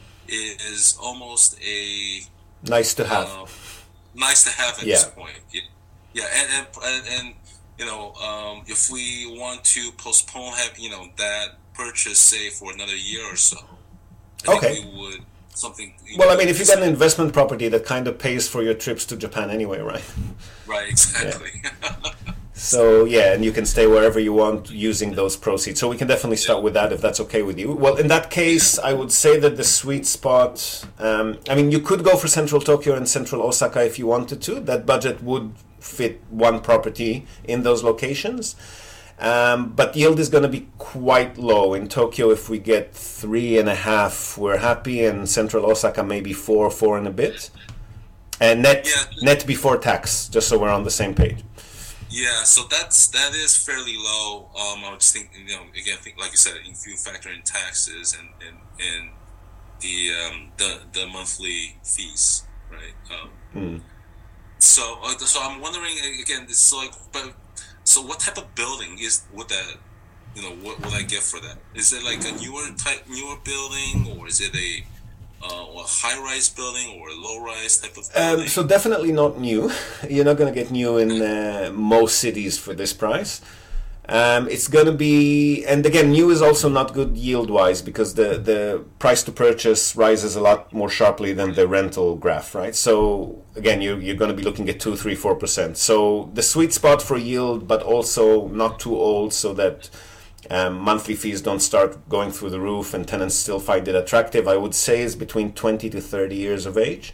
Speaker 8: is almost a
Speaker 1: nice to have.
Speaker 8: Uh, nice to have at
Speaker 1: yeah.
Speaker 8: this point. Yeah, yeah, and and and. and you know, um, if we want to postpone, have you know that purchase, say for another year or so, I
Speaker 1: okay.
Speaker 8: think we would something.
Speaker 1: Well, I mean, if you got an investment property that kind of pays for your trips to Japan anyway, right?
Speaker 8: Right, exactly.
Speaker 1: Yeah. So yeah, and you can stay wherever you want using those proceeds. So we can definitely start with that if that's okay with you. Well, in that case, I would say that the sweet spot. Um, I mean, you could go for Central Tokyo and Central Osaka if you wanted to. That budget would fit one property in those locations. Um, but yield is going to be quite low. In Tokyo, if we get three and a half, we're happy. And Central Osaka, maybe four, four and a bit. And net,
Speaker 8: yeah.
Speaker 1: net before tax, just so we're on the same page.
Speaker 8: Yeah, so that's that is fairly low. Um, I was thinking, you know, again, think like you said, if you factor in taxes and and, and the um, the the monthly fees, right? Um,
Speaker 1: mm.
Speaker 8: So, uh, so I'm wondering again. It's like, but so what type of building is would that, you know, what would I get for that? Is it like a newer type, newer building, or is it a uh, a high-rise building or a low-rise type of building?
Speaker 1: Um, so definitely not new. You're not going to get new in uh, most cities for this price. Um, it's going to be, and again, new is also not good yield-wise because the, the price to purchase rises a lot more sharply than the rental graph, right? So again, you, you're going to be looking at two, three, four percent. So the sweet spot for yield, but also not too old so that um, monthly fees don't start going through the roof and tenants still find it attractive, I would say is between twenty to thirty years of age.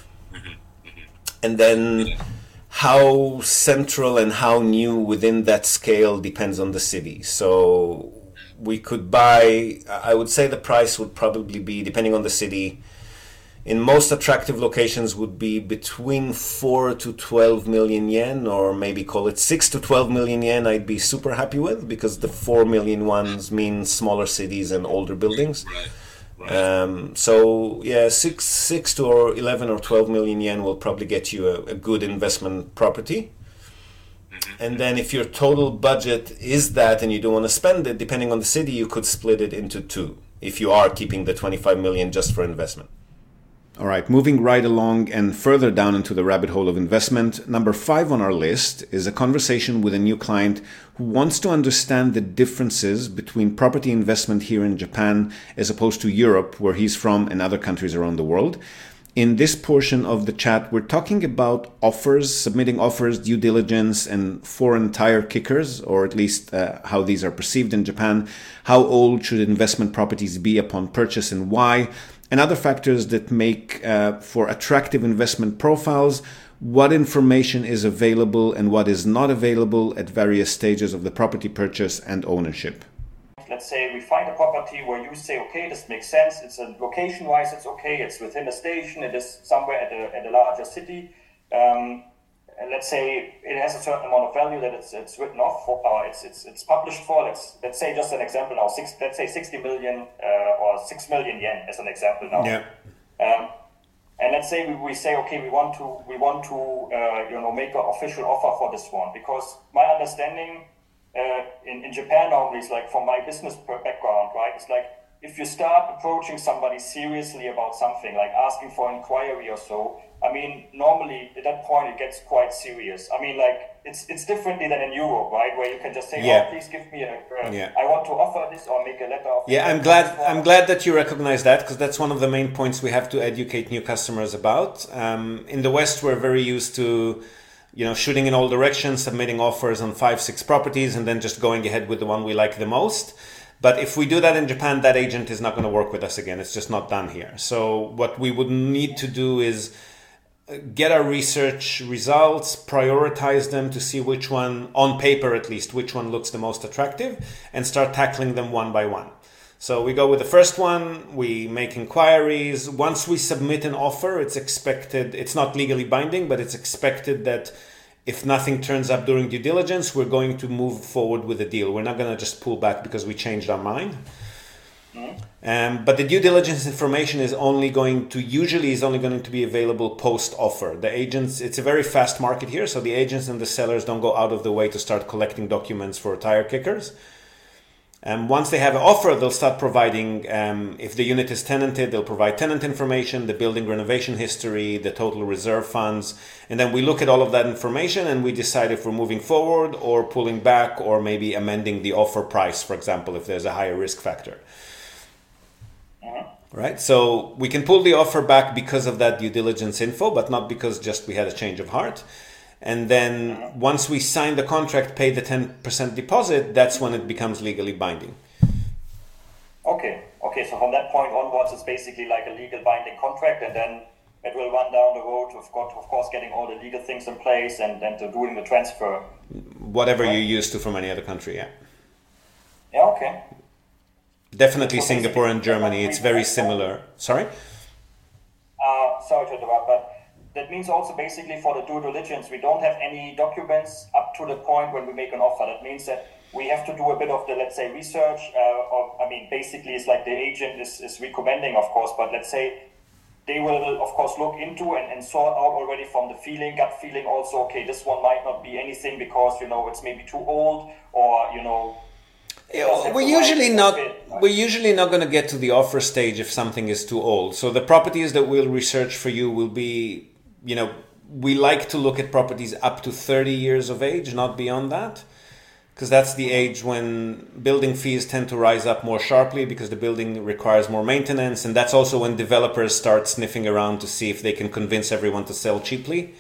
Speaker 1: And then how central and how new within that scale depends on the city. So we could buy, I would say the price would probably be, depending on the city, in most attractive locations would be between four to twelve million yen, or maybe call it six to twelve million yen. I'd be super happy with, because the four million ones mean smaller cities and older buildings.
Speaker 8: Right. Right.
Speaker 1: Um, so yeah, six, six to or eleven or twelve million yen will probably get you a, a good investment property. Mm-hmm. And then if your total budget is that and you don't want to spend it, depending on the city, you could split it into two if you are keeping the twenty-five million just for investment. All right, moving right along and further down into the rabbit hole of investment, number five on our list is a conversation with a new client who wants to understand the differences between property investment here in Japan as opposed to Europe, where he's from, and other countries around the world. In this portion of the chat, we're talking about offers, submitting offers, due diligence, and foreign tire kickers, or at least uh, how these are perceived in Japan. How old should investment properties be upon purchase and why? And other factors that make uh, for attractive investment profiles, what information is available and what is not available at various stages of the property purchase and ownership.
Speaker 9: Let's say we find a property where you say, okay, this makes sense. It's a location-wise, it's okay. It's within a station. It is somewhere at a, at a larger city. Um, and let's say it has a certain amount of value that it's it's written off for, or it's it's it's published for. Let's let's say just an example now. Six, let's say sixty million uh, or six million yen as an example now.
Speaker 1: Yeah.
Speaker 9: Um, and let's say we, we say, okay, we want to we want to uh, you know make an official offer for this one, because my understanding uh, in in Japan normally is like, from my business background, right? It's like if you start approaching somebody seriously about something, like asking for an inquiry or so, I mean, normally at that point it gets quite serious. I mean, like it's it's differently than in Europe, right? Where you can just say,
Speaker 1: yeah.
Speaker 9: "Oh, please give me a, uh,
Speaker 1: yeah.
Speaker 9: I want to offer this," or make a letter of.
Speaker 1: Yeah, I'm glad. I'm glad that you recognize that, because that's one of the main points we have to educate new customers about. Um, in the West, we're very used to, you know, shooting in all directions, submitting offers on five, six properties, and then just going ahead with the one we like the most. But if we do that in Japan, that agent is not going to work with us again. It's just not done here. So what we would need to do is get our research results, prioritize them to see which one, on paper at least, which one looks the most attractive, and start tackling them one by one. So we go with the first one, we make inquiries. Once we submit an offer, it's expected, it's not legally binding, but it's expected that if nothing turns up during due diligence, we're going to move forward with the deal. We're not going to just pull back because we changed our mind. Um, but the due diligence information is only going to, usually is only going to be available post-offer. The agents, it's a very fast market here, so the agents and the sellers don't go out of the way to start collecting documents for tire kickers. And um, once they have an offer, they'll start providing, um, if the unit is tenanted, they'll provide tenant information, the building renovation history, the total reserve funds. And then we look at all of that information and we decide if we're moving forward or pulling back or maybe amending the offer price, for example, if there's a higher risk factor. Right, so we can pull the offer back because of that due diligence info, but not because just we had a change of heart. And then once we sign the contract, pay the ten percent deposit, that's when it becomes legally binding.
Speaker 9: Okay, okay. So from that point onwards, it's basically like a legal binding contract, and then it will run down the road of course, of course getting all the legal things in place and then to doing the transfer.
Speaker 1: Whatever right. you're used to from any other country, yeah.
Speaker 9: Yeah, okay.
Speaker 1: Definitely Singapore and Germany, it's very similar. Sorry?
Speaker 9: Uh, sorry to interrupt, but that means also basically for the due diligence, we don't have any documents up to the point when we make an offer. That means that we have to do a bit of the, let's say, research. Uh, or, I mean, basically it's like the agent is, is recommending, of course, but let's say they will, of course, look into and, and sort out already from the feeling, gut feeling also, okay, this one might not be anything because, you know, it's maybe too old or, you know,
Speaker 1: Yeah, we're usually not we're usually not going to get to the offer stage if something is too old. So the properties that we'll research for you will be, you know, we like to look at properties up to thirty years of age, not beyond that, because that's the age when building fees tend to rise up more sharply because the building requires more maintenance, and that's also when developers start sniffing around to see if they can convince everyone to sell cheaply.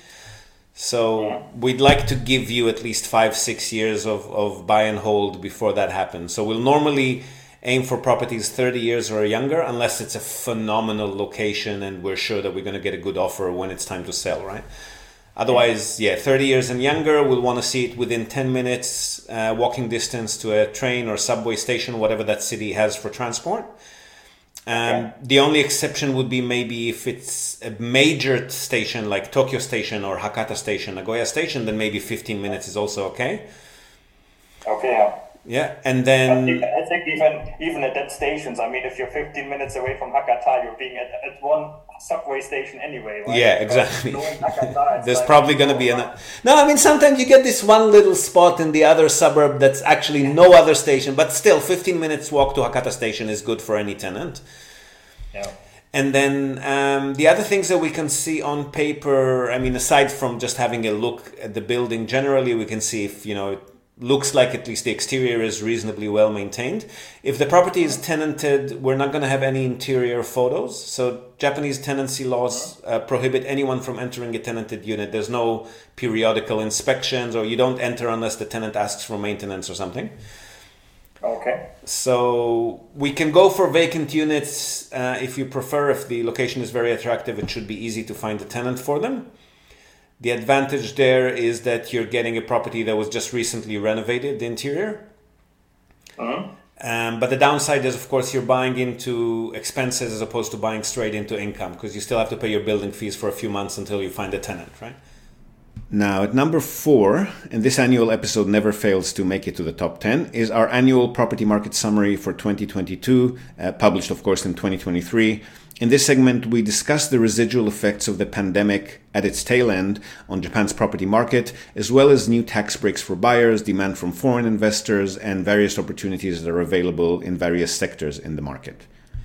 Speaker 1: So we'd like to give you at least five, six years of, of buy and hold before that happens. So we'll normally aim for properties thirty years or younger, unless it's a phenomenal location and we're sure that we're going to get a good offer when it's time to sell, right? Otherwise, yeah, thirty years and younger, we'll want to see it within ten minutes uh, walking distance to a train or subway station, whatever that city has for transport. Um, okay. The only exception would be maybe if it's a major station like Tokyo Station or Hakata Station, Nagoya Station, then maybe fifteen minutes is also okay.
Speaker 9: Okay. Yeah.
Speaker 1: Yeah, and then
Speaker 9: I think even even at that stations, I mean, if you're fifteen minutes away from Hakata, you're being at, at one subway station anyway, right?
Speaker 1: Yeah, exactly.
Speaker 9: Hakata,
Speaker 1: There's
Speaker 9: like,
Speaker 1: probably going to be an... No, I mean, sometimes you get this one little spot in the other suburb that's actually no other station, but still fifteen minutes walk to Hakata Station is good for any tenant.
Speaker 9: Yeah.
Speaker 1: And then um, the other things that we can see on paper, I mean, aside from just having a look at the building generally, we can see if, you know, it looks like at least the exterior is reasonably well maintained. If the property is tenanted, we're not going to have any interior photos. So Japanese tenancy laws uh, prohibit anyone from entering a tenanted unit. There's no periodical inspections, or you don't enter unless the tenant asks for maintenance or something.
Speaker 9: Okay.
Speaker 1: So we can go for vacant units uh, if you prefer. If the location is very attractive, it should be easy to find a tenant for them. The advantage there is that you're getting a property that was just recently renovated, the interior.
Speaker 9: Mm-hmm.
Speaker 1: Um, but the downside is, of course, you're buying into expenses as opposed to buying straight into income, because you still have to pay your building fees for a few months until you find a tenant, right? Now, at number four, and this annual episode never fails to make it to the top ten, is our annual property market summary for twenty twenty-two, uh, published, of course, in twenty twenty-three. In this segment, we discuss the residual effects of the pandemic at its tail end on Japan's property market, as well as new tax breaks for buyers, demand from foreign investors, and various opportunities that are available in various sectors in the market.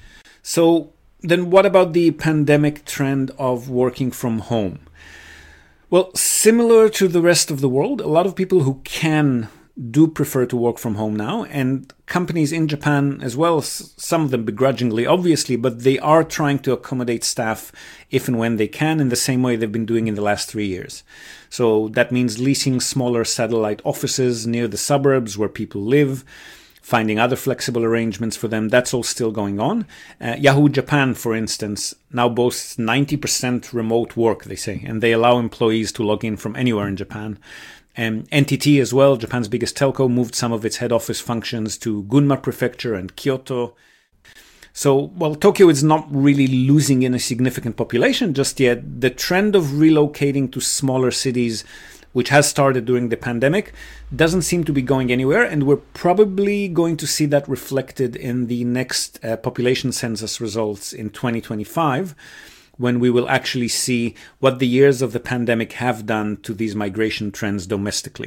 Speaker 1: So, then what about the pandemic trend of working from home? Well, similar to the rest of the world, a lot of people who can do prefer to work from home now, and companies in Japan as well, some of them begrudgingly, obviously, but they are trying to accommodate staff if and when they can in the same way they've been doing in the last three years. So that means leasing smaller satellite offices near the suburbs where people live, finding other flexible arrangements for them. That's all still going on. Uh, Yahoo Japan, for instance, now boasts ninety percent remote work, they say, and they allow employees to log in from anywhere in Japan. Um, N T T as well, Japan's biggest telco, moved some of its head office functions to Gunma Prefecture and Kyoto. So, while Tokyo is not really losing in a significant population just yet, the trend of relocating to smaller cities, which has started during the pandemic, doesn't seem to be going anywhere, and we're probably going to see that reflected in the next uh, population census results in twenty twenty-five, when we will actually see what the years of the pandemic have done to these migration trends domestically.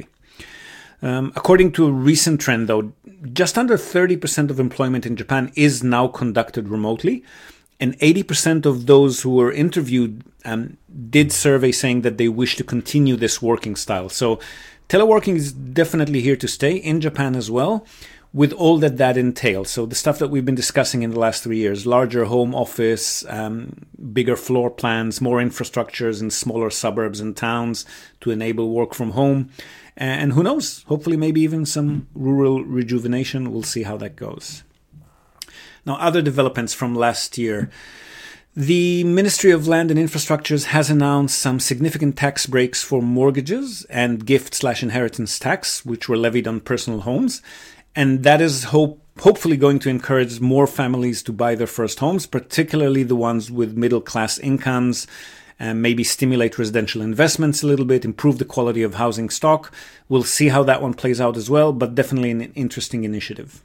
Speaker 1: Um, according to a recent trend, though, just under thirty percent of employment in Japan is now conducted remotely, and eighty percent of those who were interviewed um, did survey saying that they wish to continue this working style. So teleworking is definitely here to stay in Japan as well, with all that that entails. So the stuff that we've been discussing in the last three years, larger home office, um, bigger floor plans, more infrastructures in smaller suburbs and towns to enable work from home. And who knows, hopefully maybe even some rural rejuvenation. We'll see how that goes. Now, other developments from last year. The Ministry of Land and Infrastructures has announced some significant tax breaks for mortgages and gift slash inheritance tax, which were levied on personal homes. And that is hope, hopefully going to encourage more families to buy their first homes, particularly the ones with middle-class incomes, and maybe stimulate residential investments a little bit, improve the quality of housing stock. We'll see how that one plays out as well, but definitely an interesting initiative.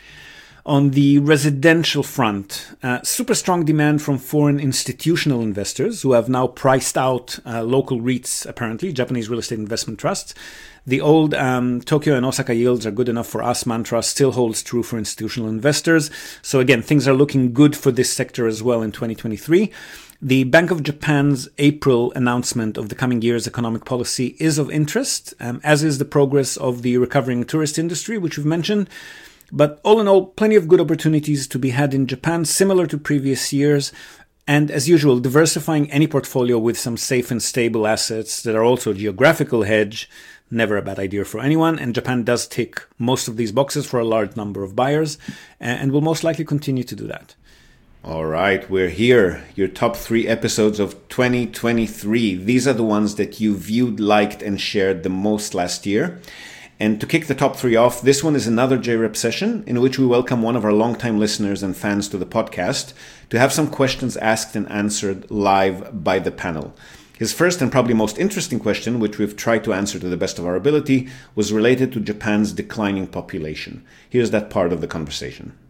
Speaker 1: On the residential front, uh, super strong demand from foreign institutional investors who have now priced out uh, local REITs, apparently, Japanese real estate investment trusts. The old um, Tokyo and Osaka yields are good enough for us mantra still holds true for institutional investors. So again, things are looking good for this sector as well in twenty twenty-three. The Bank of Japan's April announcement of the coming year's economic policy is of interest, um, as is the progress of the recovering tourist industry, which we've mentioned. But all in all, plenty of good opportunities to be had in Japan, similar to previous years. And as usual, diversifying any portfolio with some safe and stable assets that are also a geographical hedge, never a bad idea for anyone. And Japan does tick most of these boxes for a large number of buyers, and will most likely continue to do that. All right, we're here. Your top three episodes of twenty twenty-three. These are the ones that you viewed, liked, and shared the most last year. And to kick the top three off, this one is another J REP session in which we welcome one of our longtime listeners and fans to the podcast to have some questions asked and answered live by the panel. His first and probably most interesting question, which we've tried to answer to the best of our ability, was related to Japan's declining population. Here's that part of the conversation.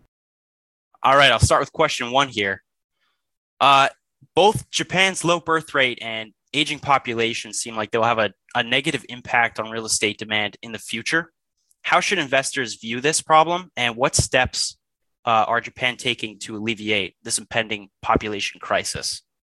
Speaker 10: All right, I'll start with question one here. Uh, both Japan's low birth rate and aging population seem like they'll have a, a negative impact on real estate demand in the future. How should investors view this problem, and what steps uh, are Japan taking to alleviate this impending population crisis?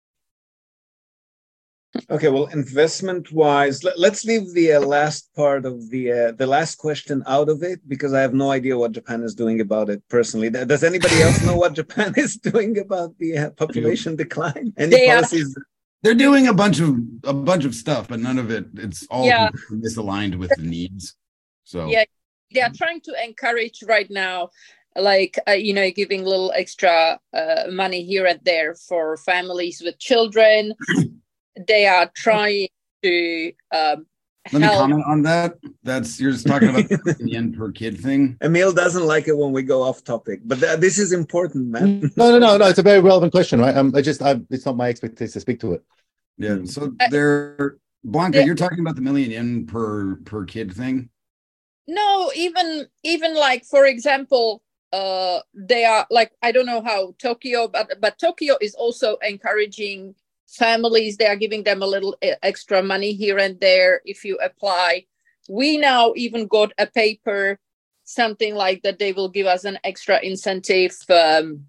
Speaker 3: Okay, well, investment-wise, let, let's leave the uh, last part of the uh, the last question out of it, because I have no idea what Japan is doing about it personally. Does anybody else know what Japan is doing about the uh, population decline? Any
Speaker 11: they
Speaker 3: policies?
Speaker 11: Are,
Speaker 12: they're doing a bunch of a bunch of stuff, but none of it. It's all
Speaker 11: yeah.
Speaker 12: misaligned with the needs. So
Speaker 11: yeah, they are trying to encourage right now, like uh, you know, giving little extra uh, money here and there for families with children. They are trying to um,
Speaker 12: Let
Speaker 11: help.
Speaker 12: me comment on that. That's you're just talking about the end per kid thing.
Speaker 3: Emil doesn't like it when we go off topic, but th- this is important, man.
Speaker 4: No, no, no, no. It's a very relevant question, right? Um, I just, I, it's not my expertise to speak to it.
Speaker 12: Yeah. So they're Blanca,
Speaker 11: Yeah.
Speaker 12: you're talking about the million yen per per kid thing.
Speaker 11: No, even even like for example, uh, they are like I don't know how Tokyo, but but Tokyo is also encouraging families. They are giving them a little e- extra money here and there if you apply. We now even got a paper, something like that. They will give us an extra incentive, um,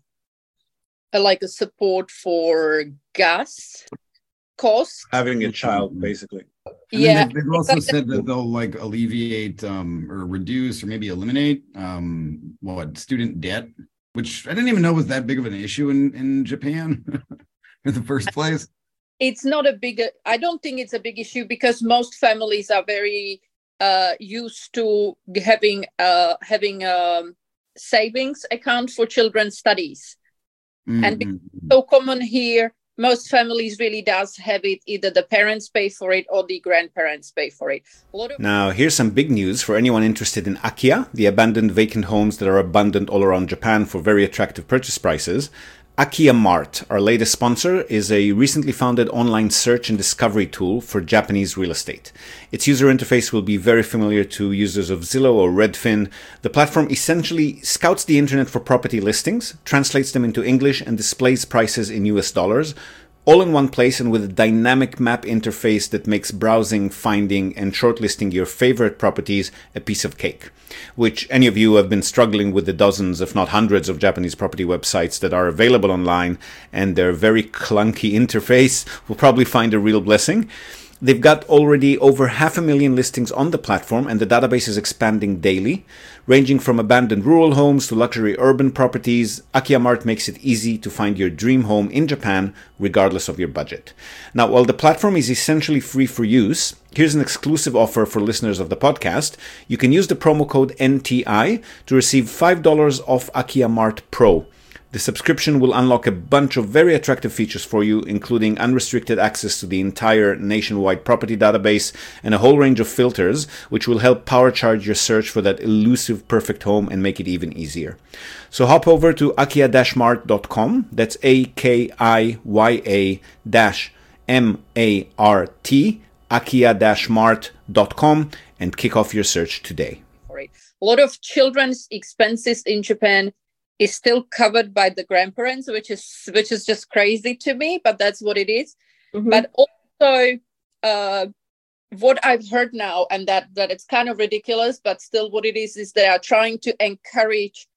Speaker 11: uh, like a support for gas costs.
Speaker 3: Having a child, basically.
Speaker 12: And
Speaker 11: Yeah,
Speaker 12: then they've, they've also said that they'll like alleviate um, or reduce or maybe eliminate um, what student debt, which I didn't even know was that big of an issue in, in Japan in the first place.
Speaker 11: it's not a big. I don't think it's a big issue because most families are very uh, used to having uh, having um, savings account for children's studies,
Speaker 12: Mm-hmm.
Speaker 11: and because it's so common here. Most families really does have it. Either the parents pay for it or the grandparents pay for it. A lot of
Speaker 1: Now, here's some big news for anyone interested in Akiya, the abandoned vacant homes that are abundant all around Japan for very attractive purchase prices. Akiya Mart, our latest sponsor, is a recently founded online search and discovery tool for Japanese real estate. Its user interface will be very familiar to users of Zillow or Redfin. The platform essentially scouts the internet for property listings, translates them into English, and displays prices in U S dollars, all in one place and with a dynamic map interface that makes browsing, finding, and shortlisting your favorite properties a piece of cake. Which any of you who have been struggling with the dozens, if not hundreds, of Japanese property websites that are available online and their very clunky interface will probably find a real blessing. They've got already over half a million listings on the platform, and the database is expanding daily. Ranging from abandoned rural homes to luxury urban properties, Akiya Mart makes it easy to find your dream home in Japan, regardless of your budget. Now, while the platform is essentially free for use, here's an exclusive offer for listeners of the podcast. You can use the promo code N T I to receive five dollars off Akiya Mart Pro. The subscription will unlock a bunch of very attractive features for you, including unrestricted access to the entire nationwide property database and a whole range of filters, which will help power charge your search for that elusive perfect home and make it even easier. So hop over to akiya dash mart dot com, that's A K I Y A dash M A R T, akiya dash mart dot com, and kick off your search today.
Speaker 11: a lot of children's expenses in Japan is still covered by the grandparents, which is which is just crazy to me, but that's what it is. Mm-hmm. But also, uh, what I've heard now, and that that it's kind of ridiculous, but still, what it is is they are trying to encourage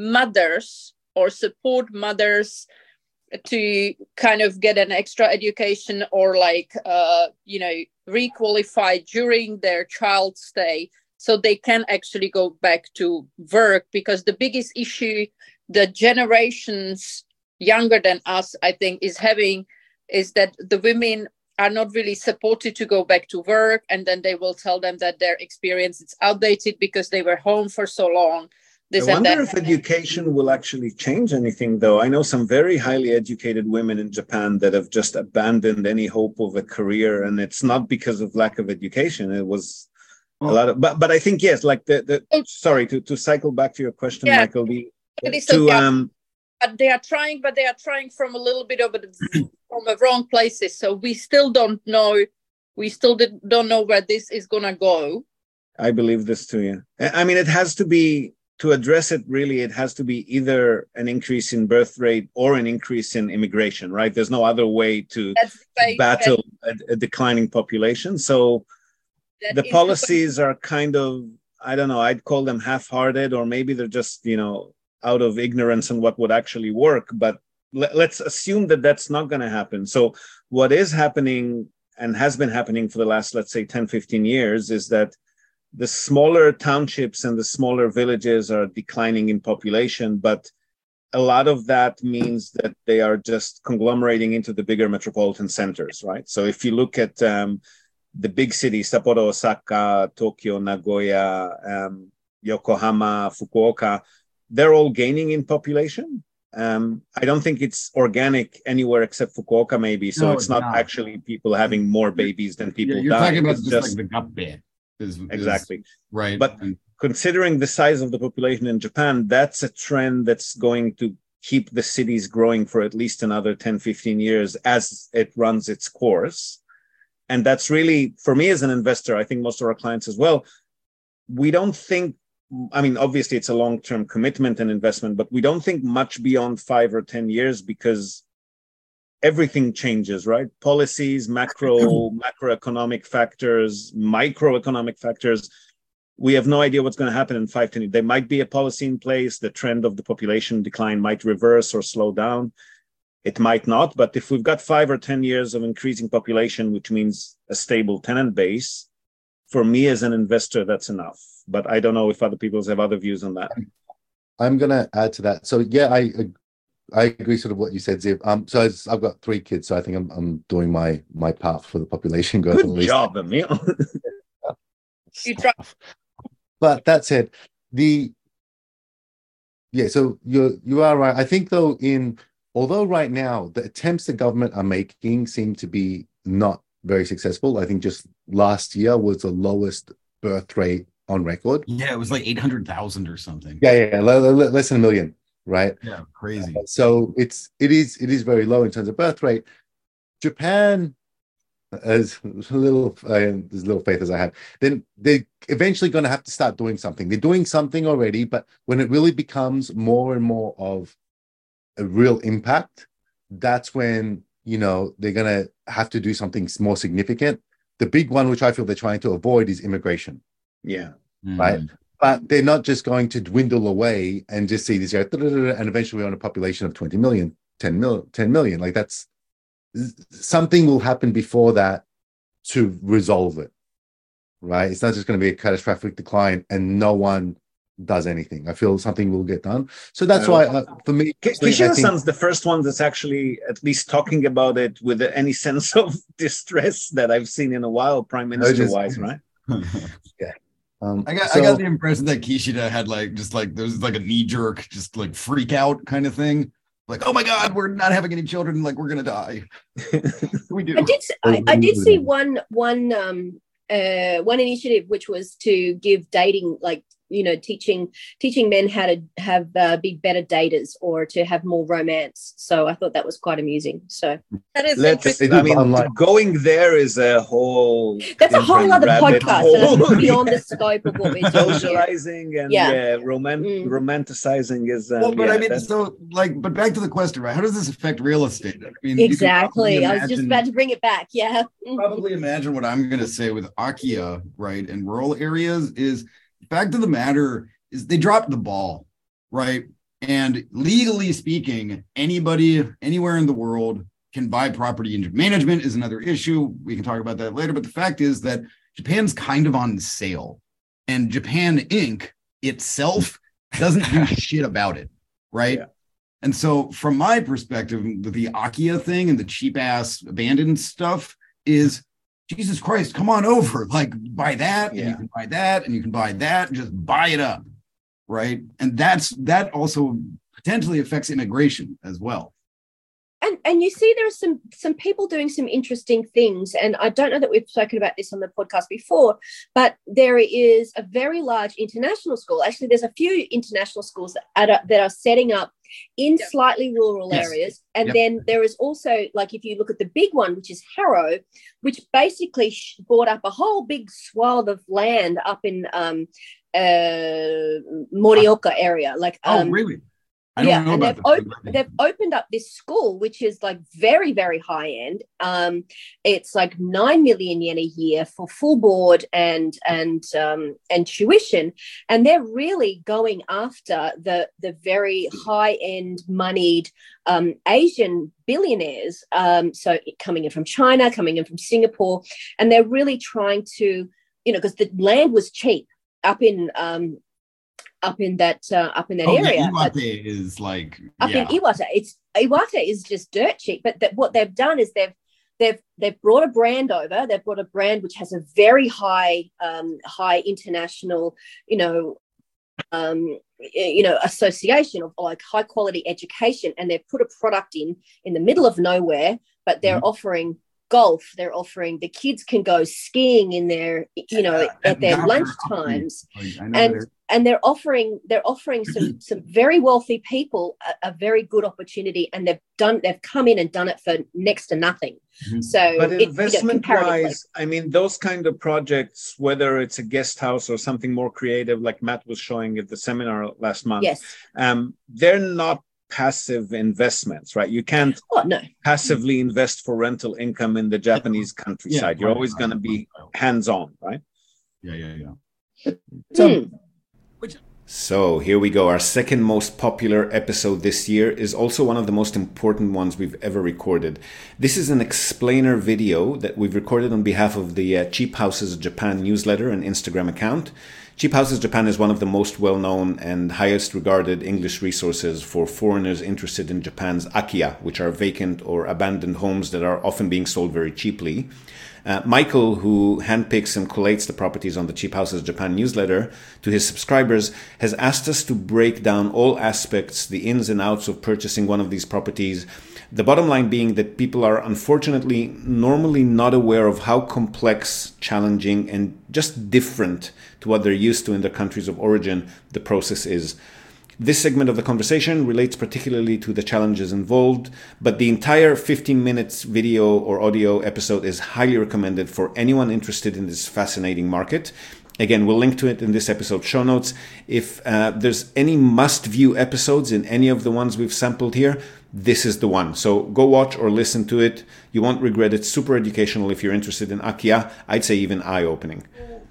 Speaker 11: mothers or support mothers to kind of get an extra education or like uh, you know requalify during their child stay, so they can actually go back to work. Because the biggest issue the generations younger than us, I think, is having is that the women are not really supported to go back to work, and then they will tell them that their experience is outdated because they were home for so long. This
Speaker 3: I
Speaker 11: and
Speaker 3: wonder
Speaker 11: that.
Speaker 3: if education will actually change anything, though. I know some very highly educated women in Japan that have just abandoned any hope of a career, and it's not because of lack of education. It was a lot of, but but I think yes, like the the. Sorry to to cycle back to your question, yeah. Michael. The
Speaker 11: so
Speaker 3: to um.
Speaker 11: But they are trying, but they are trying from a little bit of a from the wrong places. So we still don't know. We still did, don't know where this is gonna go.
Speaker 3: I believe this too. Yeah. I mean, it has to be. To address it, really, it has to be either an increase in birth rate or an increase in immigration, right? There's no other way to, to battle a, a declining population. So the policies are kind of, I don't know, I'd call them half-hearted, or maybe they're just, you know, out of ignorance on what would actually work. But let, let's assume that that's not going to happen. So what is happening and has been happening for the last, let's say, ten, fifteen years is that the smaller townships and the smaller villages are declining in population, but a lot of that means that they are just conglomerating into the bigger metropolitan centers, right? So if you look at um, the big cities, Sapporo, Osaka, Tokyo, Nagoya, um, Yokohama, Fukuoka, they're all gaining in population. Um, I don't think it's organic anywhere except Fukuoka, maybe. So
Speaker 12: no,
Speaker 3: it's not, not actually people having more babies than people
Speaker 12: yeah, you're
Speaker 3: dying.
Speaker 12: You're talking about
Speaker 3: it's
Speaker 12: just,
Speaker 3: just
Speaker 12: like the gut bed. Is,
Speaker 3: exactly
Speaker 12: is, right.
Speaker 3: But considering the size of the population in Japan, that's a trend that's going to keep the cities growing for at least another ten, fifteen years as it runs its course. And that's really, for me as an investor, I think most of our clients as well, we don't think, I mean, obviously it's a long-term commitment and investment, but we don't think much beyond five or ten years because everything changes, right? Policies, macro, macroeconomic factors, microeconomic factors. We have no idea what's going to happen in five, ten years. There might be a policy in place. The trend of the population decline might reverse or slow down. It might not, but if we've got five or ten years of increasing population, which means a stable tenant base, for me as an investor, that's enough. But I don't know if other people have other views on that.
Speaker 4: I'm going to add to that. So yeah, I I agree sort of what you said, Ziv. Um, so as I've got three kids, so I think I'm I'm doing my my part for the population growth.
Speaker 3: Good job, Emil.
Speaker 11: You try.
Speaker 4: But that said, the yeah, so you're you are right. I think though, in although right now the attempts the government are making seem to be not very successful. I think just last year was the lowest birth rate on record.
Speaker 12: Yeah, it was like eight hundred thousand or something.
Speaker 4: Yeah, yeah, yeah, less than a million, right?
Speaker 12: Yeah, crazy.
Speaker 4: Uh, so it's it is it is very low in terms of birth rate. Japan, as little uh, as little faith as I have, then they're eventually going to have to start doing something. They're doing something already, but when it really becomes more and more of a real impact, that's when, you know, they're going to have to do something more significant. The big one, which I feel they're trying to avoid, is immigration.
Speaker 3: Yeah.
Speaker 4: Right. Mm. But they're not just going to dwindle away and just see this, and eventually we're on a population of twenty million, ten million. Like that's something will happen before that to resolve it. Right. It's not just going to be a catastrophic decline and no one does anything. I feel something will get done. So that's uh, why, uh, for me,
Speaker 3: Kishida-san's the first one that's actually at least talking about it with any sense of distress that I've seen in a while, Prime Minister-wise, right?
Speaker 4: Yeah. Um,
Speaker 12: I got
Speaker 4: so,
Speaker 12: I got the impression that Kishida had like just like there was like a knee jerk, just like freak out kind of thing. Like, oh my God, we're not having any children. Like, we're gonna die. we do.
Speaker 13: I did. I, I did see one one um uh one initiative which was to give dating, like, you know, teaching teaching men how to have uh, be better daters or to have more romance. So I thought that was quite amusing. So
Speaker 11: that is
Speaker 3: Let's,
Speaker 11: interesting.
Speaker 3: I mean, going there is a whole.
Speaker 13: That's a whole other podcast.
Speaker 3: Hole.
Speaker 13: That's beyond the scope of what we're doing.
Speaker 3: Socializing and yeah, yeah roman- mm. romanticizing is. Um,
Speaker 12: well, but
Speaker 3: yeah,
Speaker 12: I mean, so like, but back to the question, right? How does this affect real estate? I mean,
Speaker 13: exactly. I was just about to bring it back. Yeah.
Speaker 12: Probably imagine what I'm going to say with Akia, right? In rural areas is. Fact of the matter is they dropped the ball, right? And legally speaking, anybody anywhere in the world can buy property. And management is another issue. We can talk about that later. But the fact is that Japan's kind of on sale. And Japan Incorporated itself doesn't do shit about it, right? Yeah. And so from my perspective, with the Akia thing and the cheap-ass abandoned stuff is, Jesus Christ, come on over. Like, buy that, yeah. and you can buy that, and you can buy that, and just buy it up, right? And that's that also potentially affects immigration as well.
Speaker 13: And and you see there are some some people doing some interesting things, and I don't know that we've spoken about this on the podcast before, but there is a very large international school. Actually, there's a few international schools that are, that are setting up in yep. slightly rural yes. areas. And yep. then there is also, like, if you look at the big one, which is Harrow, which basically bought up a whole big swath of land up in um, uh, Morioka area. Like,
Speaker 12: oh,
Speaker 13: um,
Speaker 12: really?
Speaker 13: I don't yeah, know and about they've, op- they've opened up this school, which is like very, very high end. Um, it's like nine million yen a year for full board and and um, and tuition, and they're really going after the the very high end moneyed um, Asian billionaires. Um, so coming in from China, coming in from Singapore, and they're really trying to, you know, because the land was cheap up in. Um, up in that uh, up in that
Speaker 12: oh,
Speaker 13: area.
Speaker 12: Yeah, Iwate is like
Speaker 13: up
Speaker 12: yeah.
Speaker 13: in Iwate. It's Iwate is just dirt cheap. But that what they've done is they've they've they've brought a brand over. They've brought a brand which has a very high um, high international, you know, um, you know, association of like high quality education, and they've put a product in in the middle of nowhere, but they're mm-hmm. offering golf. They're offering the kids can go skiing in their, you know, yeah, at their lunch times, like, and and they're offering they're offering some some very wealthy people a, a very good opportunity, and they've done they've come in and done it for next to nothing. Mm-hmm. So,
Speaker 3: but
Speaker 13: it,
Speaker 3: investment
Speaker 13: you know,
Speaker 3: wise, I mean, those kind of projects, whether it's a guest house or something more creative, like Matt was showing at the seminar last month,
Speaker 13: yes,
Speaker 3: um, they're not passive investments, right? You can't
Speaker 13: oh, no. passively
Speaker 3: invest for rental income in the Japanese countryside. Yeah, You're always going to be hands-on, right?
Speaker 12: Yeah, yeah, yeah.
Speaker 1: So, mm. so here we go. Our second most popular episode this year is also one of the most important ones we've ever recorded. This is an explainer video that we've recorded on behalf of the uh, Cheap Houses Japan newsletter and Instagram account. Cheap Houses Japan is one of the most well-known and highest regarded English resources for foreigners interested in Japan's akiya, which are vacant or abandoned homes that are often being sold very cheaply. Uh, Michael, who handpicks and collates the properties on the Cheap Houses Japan newsletter to his subscribers, has asked us to break down all aspects, the ins and outs of purchasing one of these properties. The bottom line being that people are unfortunately normally not aware of how complex, challenging, and just different to what they're used to in their countries of origin the process is. This segment of the conversation relates particularly to the challenges involved, but the entire fifteen minutes video or audio episode is highly recommended for anyone interested in this fascinating market. Again, we'll link to it in this episode's show notes. If uh, there's any must-view episodes in any of the ones we've sampled here, this is the one. So go watch or listen to it. You won't regret it. Super educational if you're interested in akiya. I'd say even eye-opening.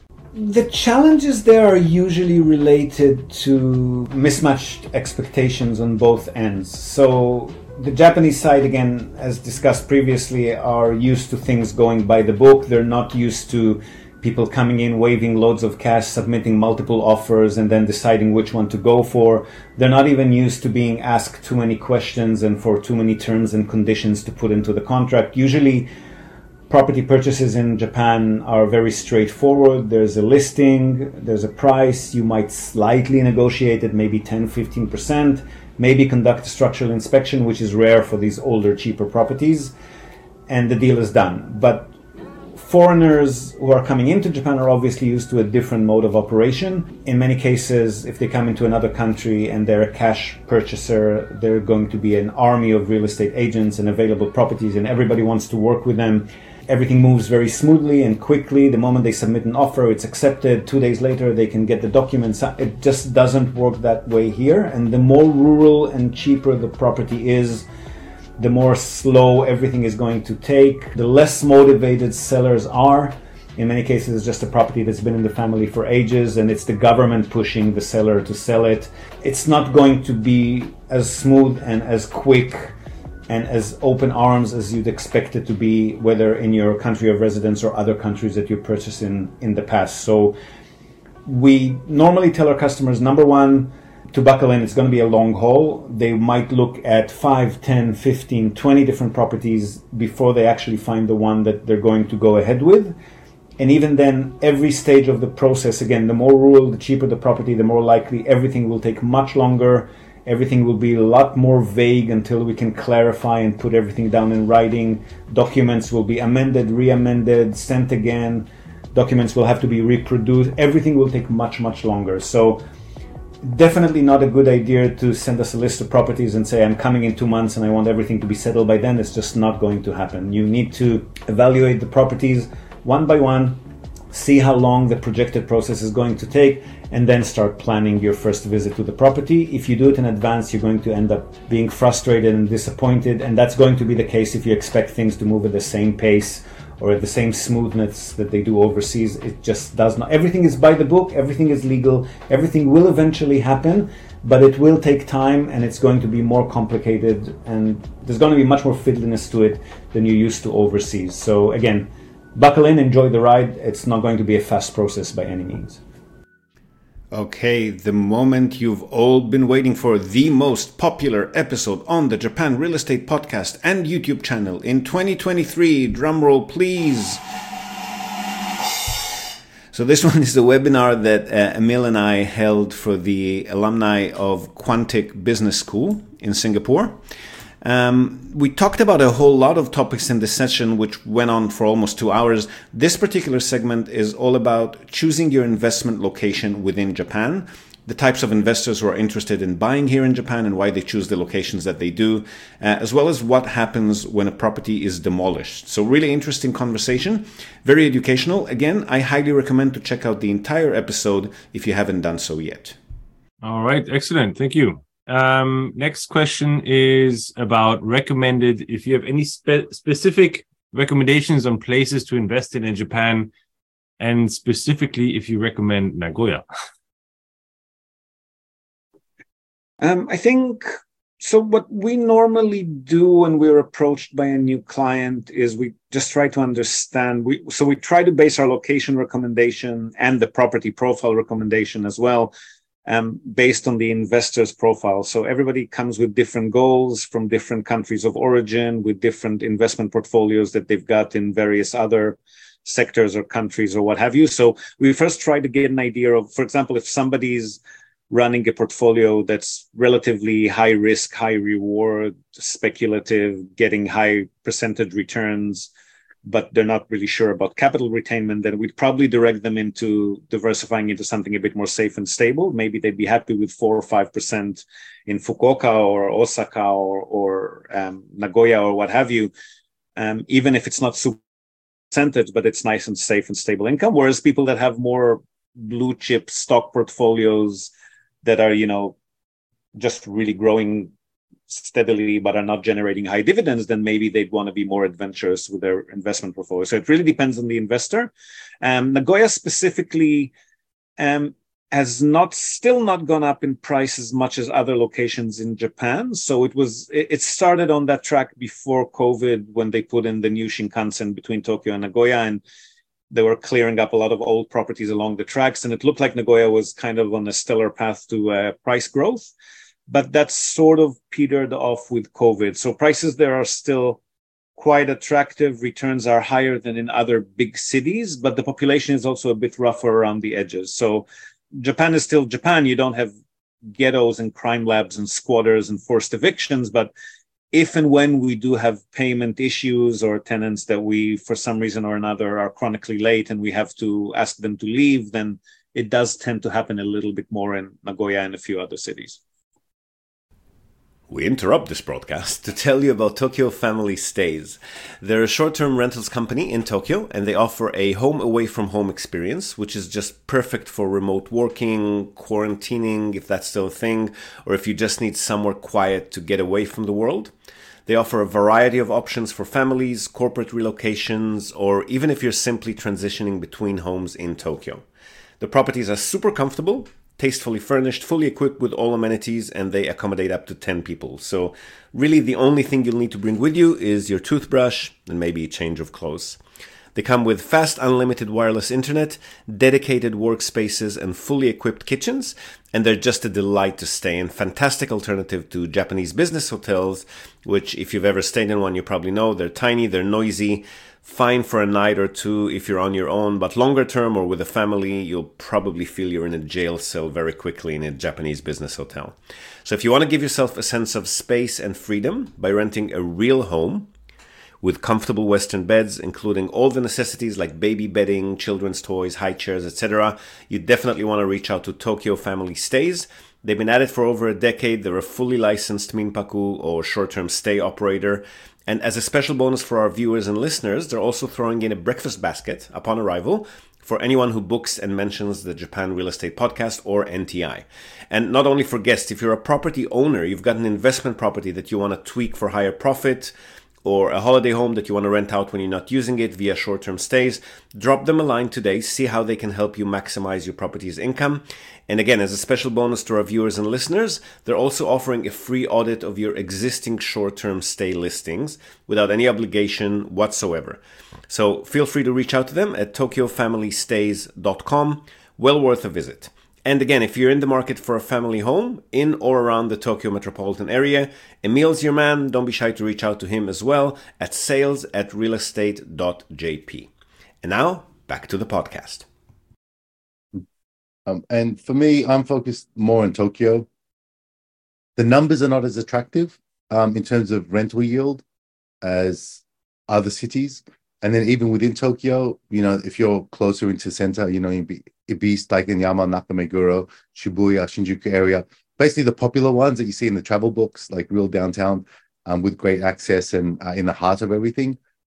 Speaker 14: The challenges there are usually related to mismatched expectations on both ends. So the Japanese side, again, as discussed previously, are used to things going by the book. They're not used to people coming in, waving loads of cash, submitting multiple offers, and then deciding which one to go for. They're not even used to being asked too many questions and for too many terms and conditions to put into the contract. Usually, property purchases in Japan are very straightforward. There's a listing, there's a price, you might slightly negotiate it, maybe ten, fifteen percent, maybe conduct a structural inspection, which is rare for these older, cheaper properties, and the deal is done. But foreigners who are coming into Japan are obviously used to a different mode of operation. In many cases, if they come into another country and they're a cash purchaser, they're going to be an army of real estate agents and available properties, and everybody wants to work with them. Everything moves very smoothly and quickly. The moment they submit an offer, it's accepted. Two days later, they can get the documents. It just doesn't work that way here. And the more rural and cheaper the property is, the more slow everything is going to take. The less motivated sellers are. In many cases, it's just a property that's been in the family for ages, and it's the government pushing the seller to sell it. It's not going to be as smooth and as quick and as open arms as you'd expect it to be, whether in your country of residence or other countries that you purchased in, in the past. So we normally tell our customers, number one, to buckle in, it's going to be a long haul. They might look at five, ten, fifteen, twenty different properties before they actually find the one that they're going to go ahead with. And even then, every stage of the process, again, the more rural, the cheaper the property, the more likely everything will take much longer. Everything will be a lot more vague until we can clarify and put everything down in writing. Documents will be amended, re-amended, sent again. Documents will have to be reproduced. Everything will take much, much longer. So definitely not a good idea to send us a list of properties and say, I'm coming in two months and I want everything to be settled by then. It's just not going to happen. You need to evaluate the properties one by one, see how long the projected process is going to take, and then start planning your first visit to the property. If you do it in advance, you're going to end up being frustrated and disappointed, and that's going to be the case if you expect things to move at the same pace or at the same smoothness that they do overseas. It just does not. Everything is by the book, everything is legal, everything will eventually happen, but it will take time and it's going to be more complicated, and there's going to be much more fiddliness to it than you're used to overseas. So again, buckle in, enjoy the ride. It's not going to be a fast process by any means.
Speaker 1: Okay, the moment you've all been waiting for, the most popular episode on the Japan Real Estate Podcast and YouTube channel in twenty twenty-three. Drumroll, please. So this one is a webinar that uh, Emil and I held for the alumni of Quantic Business School in Singapore. Um, we talked about a whole lot of topics in this session, which went on for almost two hours. This particular segment is all about choosing your investment location within Japan. the types of investors who are interested in buying here in Japan and why they choose the locations that they do, uh, as well as what happens when a property is demolished. So really interesting conversation, very educational. Again, I highly recommend to check out the entire episode if you haven't done so yet.
Speaker 15: All right, excellent. Thank you. Um, next question is about recommended, if you have any spe- specific recommendations on places to invest in in Japan, and specifically if you recommend Nagoya.
Speaker 3: Um, I think, so what we normally do when we're approached by a new client is we just try to understand, we so we try to base our location recommendation and the property profile recommendation as well, um, based on the investor's profile. So everybody comes with different goals from different countries of origin, with different investment portfolios that they've got in various other sectors or countries or what have you. So we first try to get an idea of, for example, if somebody's running a portfolio that's relatively high risk, high reward, speculative, getting high percentage returns, but they're not really sure about capital retainment, then we'd probably direct them into diversifying into something a bit more safe and stable. Maybe they'd be happy with four or five percent in Fukuoka or Osaka or, or um, Nagoya or what have you, um, even if it's not super percentage, but it's nice and safe and stable income. Whereas people that have more blue chip stock portfolios that are, you know, just really growing steadily but are not generating high dividends, then maybe they'd want to be more adventurous with their investment portfolio. So it really depends on the investor. Um, Nagoya specifically um, has not still not gone up in price as much as other locations in Japan. So it was it, it started on that track before COVID when they put in the new Shinkansen between Tokyo and Nagoya, and they were clearing up a lot of old properties along the tracks, and it looked like Nagoya was kind of on a stellar path to uh, price growth. But that sort of petered off with COVID. So prices there are still quite attractive. Returns are higher than in other big cities, but the population is also a bit rougher around the edges. So Japan is still Japan. You don't have ghettos and crime labs and squatters and forced evictions, but if and when we do have payment issues or tenants that we, for some reason or another, are chronically late and we have to ask them to leave, then it does tend to happen a little bit more in Nagoya and a few other cities.
Speaker 1: We interrupt this broadcast to tell you about Tokyo Family Stays. They're a short-term rentals company in Tokyo, and they offer a home away from home experience, which is just perfect for remote working, quarantining, if that's still a thing, or if you just need somewhere quiet to get away from the world. They offer a variety of options for families, corporate relocations, or even if you're simply transitioning between homes in Tokyo. The properties are super comfortable, tastefully furnished, fully equipped with all amenities, and they accommodate up to ten people. So really the only thing you'll need to bring with you is your toothbrush and maybe a change of clothes. They come with fast unlimited wireless internet, dedicated workspaces, and fully equipped kitchens, and they're just a delight to stay in. Fantastic alternative to Japanese business hotels, which if you've ever stayed in one, you probably know they're tiny, they're noisy, fine for a night or two if you're on your own, but longer term or with a family, you'll probably feel you're in a jail cell very quickly in a Japanese business hotel. So if you want to give yourself a sense of space and freedom by renting a real home with comfortable Western beds, including all the necessities like baby bedding, children's toys, high chairs, et cetera, you definitely want to reach out to Tokyo Family Stays. They've been at it for over a decade. They're a fully licensed minpaku or short-term stay operator. And as a special bonus for our viewers and listeners, they're also throwing in a breakfast basket upon arrival for anyone who books and mentions the Japan Real Estate Podcast or N T I. And not only for guests, if you're a property owner, you've got an investment property that you want to tweak for higher profit, or a holiday home that you want to rent out when you're not using it via short-term stays, drop them a line today, see how they can help you maximize your property's income. And again, as a special bonus to our viewers and listeners, they're also offering a free audit of your existing short-term stay listings without any obligation whatsoever. So feel free to reach out to them at tokyo family stays dot com. Well worth a visit. And again, if you're in the market for a family home in or around the Tokyo metropolitan area, Emil's your man. Don't be shy to reach out to him as well at sales at realestate dot j p. And now, back to the podcast.
Speaker 4: Um, and for me, I'm focused more on Tokyo. The numbers are not as attractive um, in terms of rental yield as other cities. And then even within Tokyo, you know, if you're closer into center, you know, it'd be like in Yama, Nakameguro, Shibuya, Shinjuku area, basically the popular ones that you see in the travel books, like real downtown, um, with great access and uh, in the heart of everything.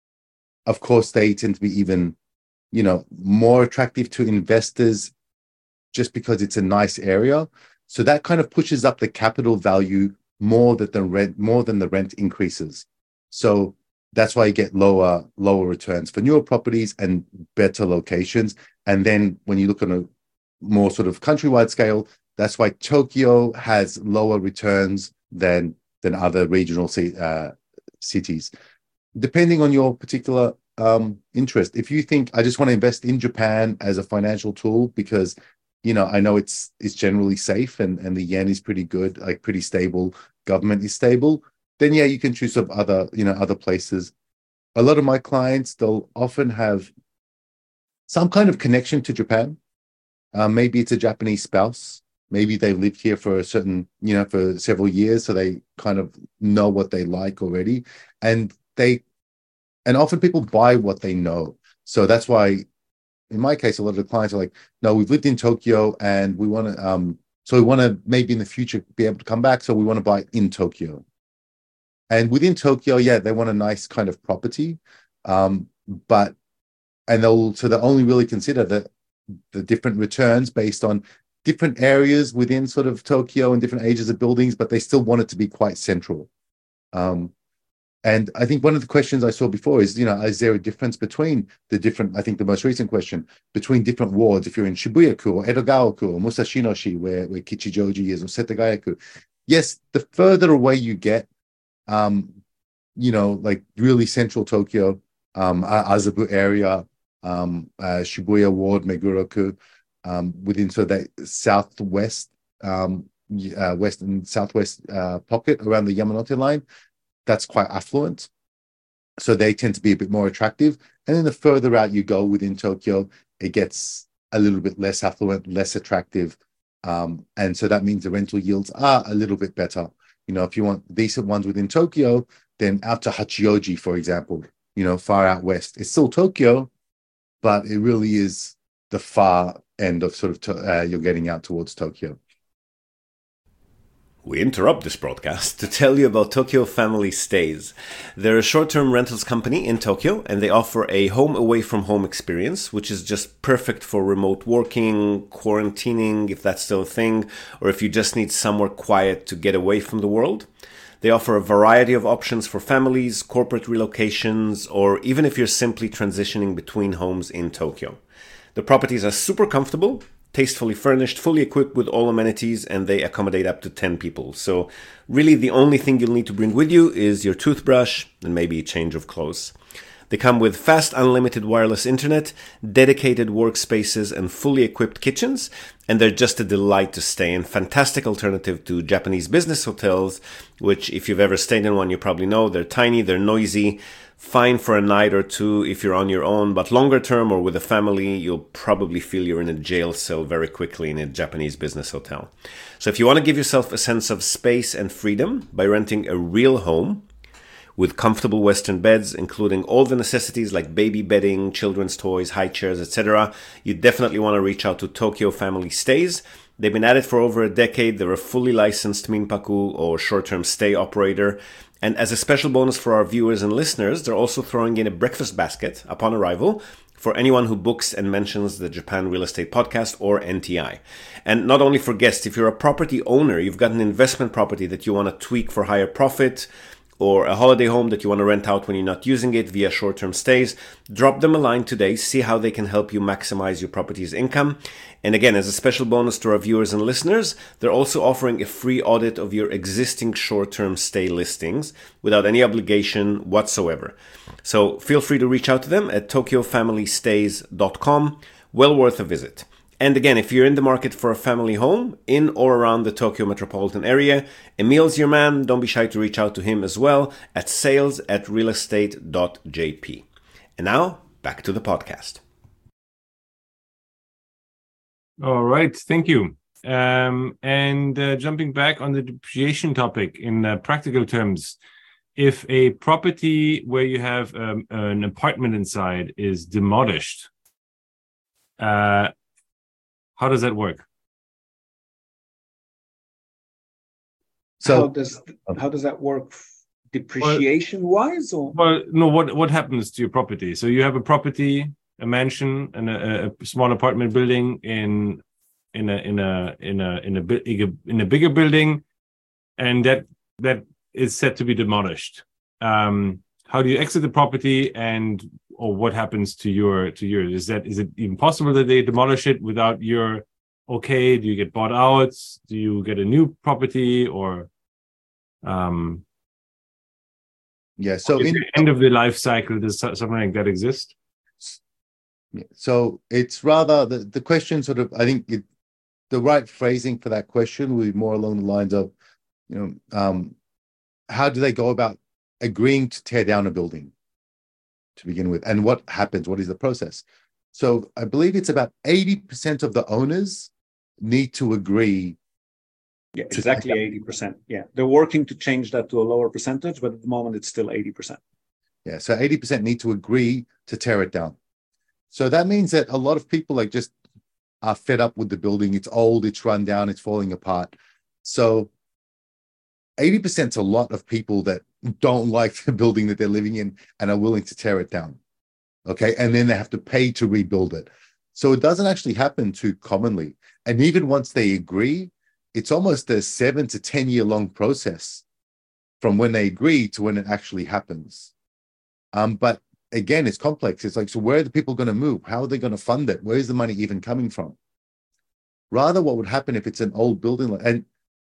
Speaker 4: Of course, they tend to be even, you know, more attractive to investors just because it's a nice area. So that kind of pushes up the capital value more than the rent, more than the rent increases. So that's why you get lower, lower returns for newer properties and better locations. And then when you look on a more sort of countrywide scale, that's why Tokyo has lower returns than than other regional uh, cities, depending on your particular um, interest. If you think I just want to invest in Japan as a financial tool because, you know, I know it's it's generally safe and, and the yen is pretty good, like pretty stable, government is stable, then yeah, you can choose some other, you know, other places. A lot of my clients, they'll often have some kind of connection to Japan. Uh, maybe it's a Japanese spouse. Maybe they've lived here for a certain, you know, for several years, so they kind of know what they like already. And they, and often people buy what they know. So that's why, in my case, a lot of the clients are like, no, we've lived in Tokyo and we want to, um, so we want to maybe in the future be able to come back. So we want to buy in Tokyo. And within Tokyo, yeah, they want a nice kind of property. Um, but, and they'll, so they'll only really consider the, the different returns based on different areas within sort of Tokyo and different ages of buildings, but they still want it to be quite central. Um, and I think one of the questions I saw before is, you know, is there a difference between the different, I think the most recent question, between different wards, if you're in Shibuya-ku or Edogawa-ku or Musashinoshi, where, where Kichijoji is, or Setagaya-ku. Yes, the further away you get, um, you know, like really central Tokyo, um, Azabu area, um, uh, Shibuya ward, Meguro-ku, um, within so that southwest, um, uh, west and southwest uh, pocket around the Yamanote line, that's quite affluent. So they tend to be a bit more attractive. And then the further out you go within Tokyo, it gets a little bit less affluent, less attractive. Um, and so that means the rental yields are a little bit better. You know, if you want decent ones within Tokyo, then out to Hachioji, for example, you know, far out west. It's still Tokyo, but it really is the far end of sort of, uh, you're getting out towards Tokyo.
Speaker 1: We interrupt this broadcast to tell you about Tokyo Family Stays. They're a short-term rentals company in Tokyo, and they offer a home away from home experience, which is just perfect for remote working, quarantining, if that's still a thing, or if you just need somewhere quiet to get away from the world. They offer a variety of options for families, corporate relocations, or even if you're simply transitioning between homes in Tokyo. The properties are super comfortable, tastefully furnished, fully equipped with all amenities, and they accommodate up to ten people. So really the only thing you'll need to bring with you is your toothbrush and maybe a change of clothes. They come with fast unlimited wireless internet, dedicated workspaces, and fully equipped kitchens, and they're just a delight to stay in. Fantastic alternative to Japanese business hotels, which if you've ever stayed in one, you probably know they're tiny, they're noisy, fine for a night or two if you're on your own, but longer term or with a family, you'll probably feel you're in a jail cell very quickly in a Japanese business hotel. So if you want to give yourself a sense of space and freedom by renting a real home with comfortable Western beds, including all the necessities like baby bedding, children's toys, high chairs, et cetera, you definitely want to reach out to Tokyo Family Stays. They've been at it for over a decade. They're a fully licensed minpaku or short-term stay operator. And as a special bonus for our viewers and listeners, they're also throwing in a breakfast basket upon arrival for anyone who books and mentions the Japan Real Estate Podcast or N T I. And not only for guests, if you're a property owner, you've got an investment property that you want to tweak for higher profit, or a holiday home that you want to rent out when you're not using it via short-term stays, drop them a line today, see how they can help you maximize your property's income. And again, as a special bonus to our viewers and listeners, they're also offering a free audit of your existing short-term stay listings without any obligation whatsoever. So feel free to reach out to them at tokyo family stays dot com. Well worth a visit. And again, if you're in the market for a family home in or around the Tokyo metropolitan area, Emil's your man. Don't be shy to reach out to him as well at sales at realestate dot j p. And now, back to the podcast.
Speaker 15: All right, thank you. Um, and uh, jumping back on the depreciation topic in uh, practical terms, if a property where you have um, an apartment inside is demolished, uh, how does that work?
Speaker 3: So how does how does that work depreciation wise? Or
Speaker 15: well, no. What what happens to your property? So you have a property, a mansion, and a, a small apartment building in in a in a in a in a big in a bigger building, and that that is set to be demolished. Um, how do you exit the property, and or what happens to your to yours? Is that is it even possible that they demolish it without your okay? Do you get bought out? Do you get a new property, or um?
Speaker 4: Yeah. So
Speaker 15: in
Speaker 4: in
Speaker 15: the end of the life cycle, does something like that exist?
Speaker 4: Yeah, so it's rather the the question sort of I think it, the right phrasing for that question would be more along the lines of, you know, um, how do they go about agreeing to tear down a building to begin with, and what happens? What is the process? So I believe it's about eighty percent of the owners need to agree.
Speaker 3: Yeah, exactly eighty percent. Yeah, they're working to change that to a lower percentage, but at the moment it's still eighty percent.
Speaker 4: Yeah, so eighty percent need to agree to tear it down. So that means that a lot of people like just are fed up with the building. It's old, it's run down, it's falling apart. So eighty percent is a lot of people that don't like the building that they're living in and are willing to tear it down. Okay, and then they have to pay to rebuild it. So it doesn't actually happen too commonly. And even once they agree, it's almost a seven to ten year long process from when they agree to when it actually happens. Um, but again, it's complex. It's like, so where are the people going to move? How are they going to fund it? Where is the money even coming from? Rather, what would happen if it's an old building? And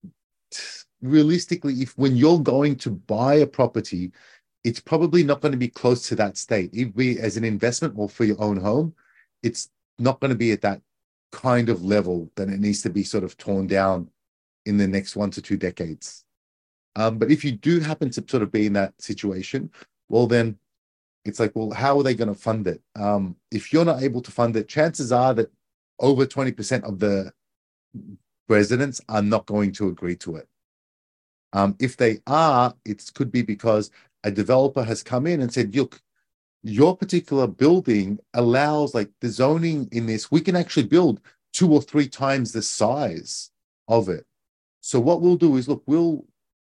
Speaker 4: realistically, if when you're going to buy a property, it's probably not going to be close to that state. If we, as an investment or for your own home, it's not going to be at that kind of level that it needs to be sort of torn down in the next one to two decades. Um, but if you do happen to sort of be in that situation, well, then it's like, well, how are they going to fund it? Um, if you're not able to fund it, chances are that over twenty percent of the residents are not going to agree to it. Um, if they are, it could be because a developer has come in and said, look, your particular building allows, like the zoning in this, we can actually build two or three times the size of it. So what we'll do is, look, we'll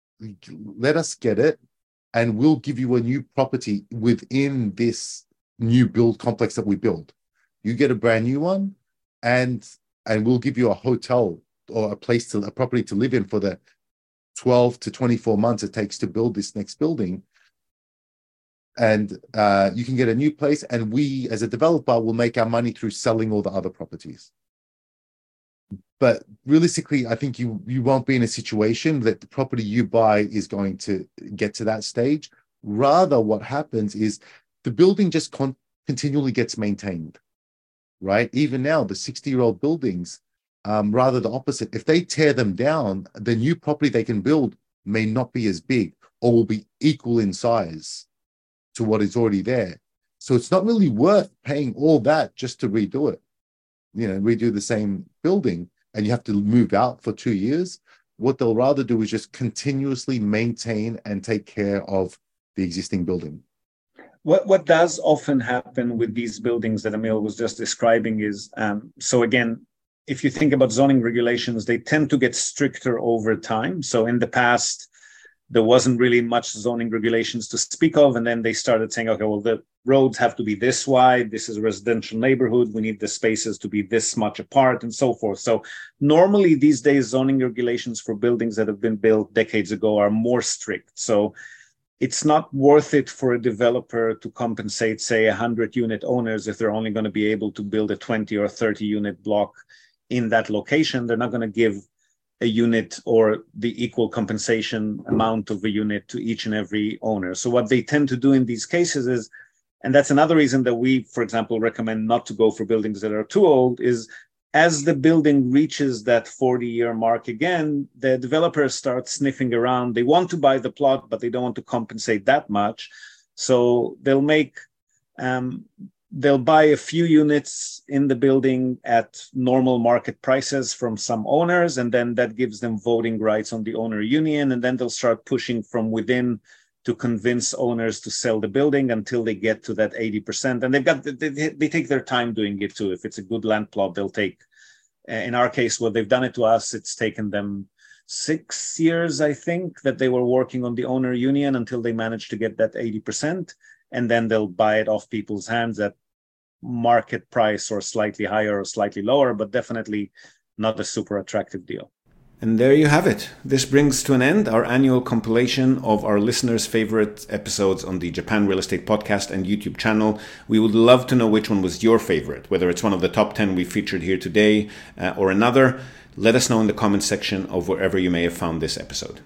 Speaker 4: let us get it, and we'll give you a new property within this new build complex that we build. You get a brand new one, and and we'll give you a hotel or a place to a property to live in for the twelve to twenty-four months it takes to build this next building. And uh, you can get a new place, and we, as a developer, will make our money through selling all the other properties. But realistically, I think you you won't be in a situation that the property you buy is going to get to that stage. Rather, what happens is the building just con- continually gets maintained, right? Even now, the sixty-year-old buildings, um, rather the opposite. If they tear them down, the new property they can build may not be as big or will be equal in size to what is already there. So it's not really worth paying all that just to redo it. You know, redo the same building, and you have to move out for two years. What they'll rather do is just continuously maintain and take care of the existing building.
Speaker 3: What what does often happen with these buildings that Emil was just describing is, um, so again, if you think about zoning regulations, they tend to get stricter over time. So in the past, there wasn't really much zoning regulations to speak of. And then they started saying, okay, well, the roads have to be this wide. This is a residential neighborhood. We need the spaces to be this much apart and so forth. So normally these days, zoning regulations for buildings that have been built decades ago are more strict. So it's not worth it for a developer to compensate, say, one hundred unit owners if they're only going to be able to build a twenty or thirty unit block in that location. They're not going to give a unit or the equal compensation amount of a unit to each and every owner. So what they tend to do in these cases is, and that's another reason that we, for example, recommend not to go for buildings that are too old, is as the building reaches that forty year mark again, the developers start sniffing around. They want to buy the plot, but they don't want to compensate that much. So they'll make, um, they'll buy a few units in the building at normal market prices from some owners, and then that gives them voting rights on the owner union. And then they'll start pushing from within to convince owners to sell the building until they get to that eighty percent. And they've got, they, they take their time doing it too. If it's a good land plot, they'll take, in our case, what they've done it to us, it's taken them six years, I think, that they were working on the owner union until they managed to get that eighty percent. And then they'll buy it off people's hands at market price or slightly higher or slightly lower, but definitely not a super attractive deal.
Speaker 1: And there you have it. This brings to an end our annual compilation of our listeners' favorite episodes on the Japan Real Estate Podcast and YouTube channel. We would love to know which one was your favorite, whether it's one of the top ten we featured here today uh, or another. Let us know in the comments section of wherever you may have found this episode.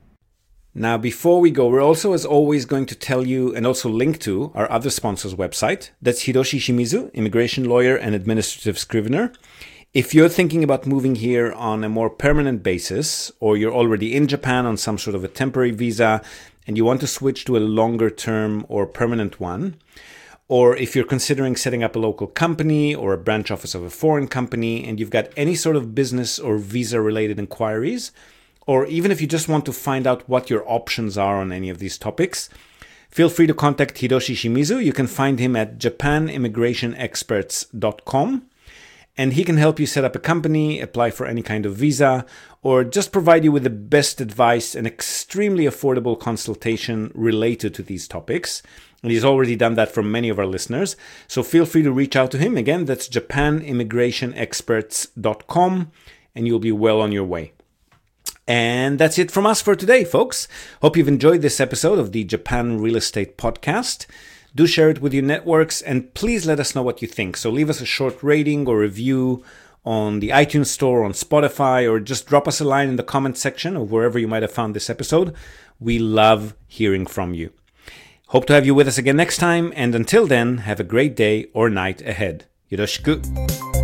Speaker 1: Now, before we go, we're also, as always, going to tell you and also link to our other sponsor's website. That's Hiroshi Shimizu, immigration lawyer and administrative scrivener. If you're thinking about moving here on a more permanent basis, or you're already in Japan on some sort of a temporary visa and you want to switch to a longer term or permanent one, or if you're considering setting up a local company or a branch office of a foreign company and you've got any sort of business or visa related inquiries, or even if you just want to find out what your options are on any of these topics, feel free to contact Hiroshi Shimizu. You can find him at japan immigration experts dot com. And he can help you set up a company, apply for any kind of visa, or just provide you with the best advice and extremely affordable consultation related to these topics. And he's already done that for many of our listeners. So feel free to reach out to him. Again, that's japan immigration experts dot com, and you'll be well on your way. And that's it from us for today, folks. Hope you've enjoyed this episode of the Japan Real Estate Podcast. Do share it with your networks, and please let us know what you think. So leave us a short rating or review on the iTunes Store, on Spotify, or just drop us a line in the comment section or wherever you might have found this episode. We love hearing from you. Hope to have you with us again next time, and until then, have a great day or night ahead. Yoroshiku.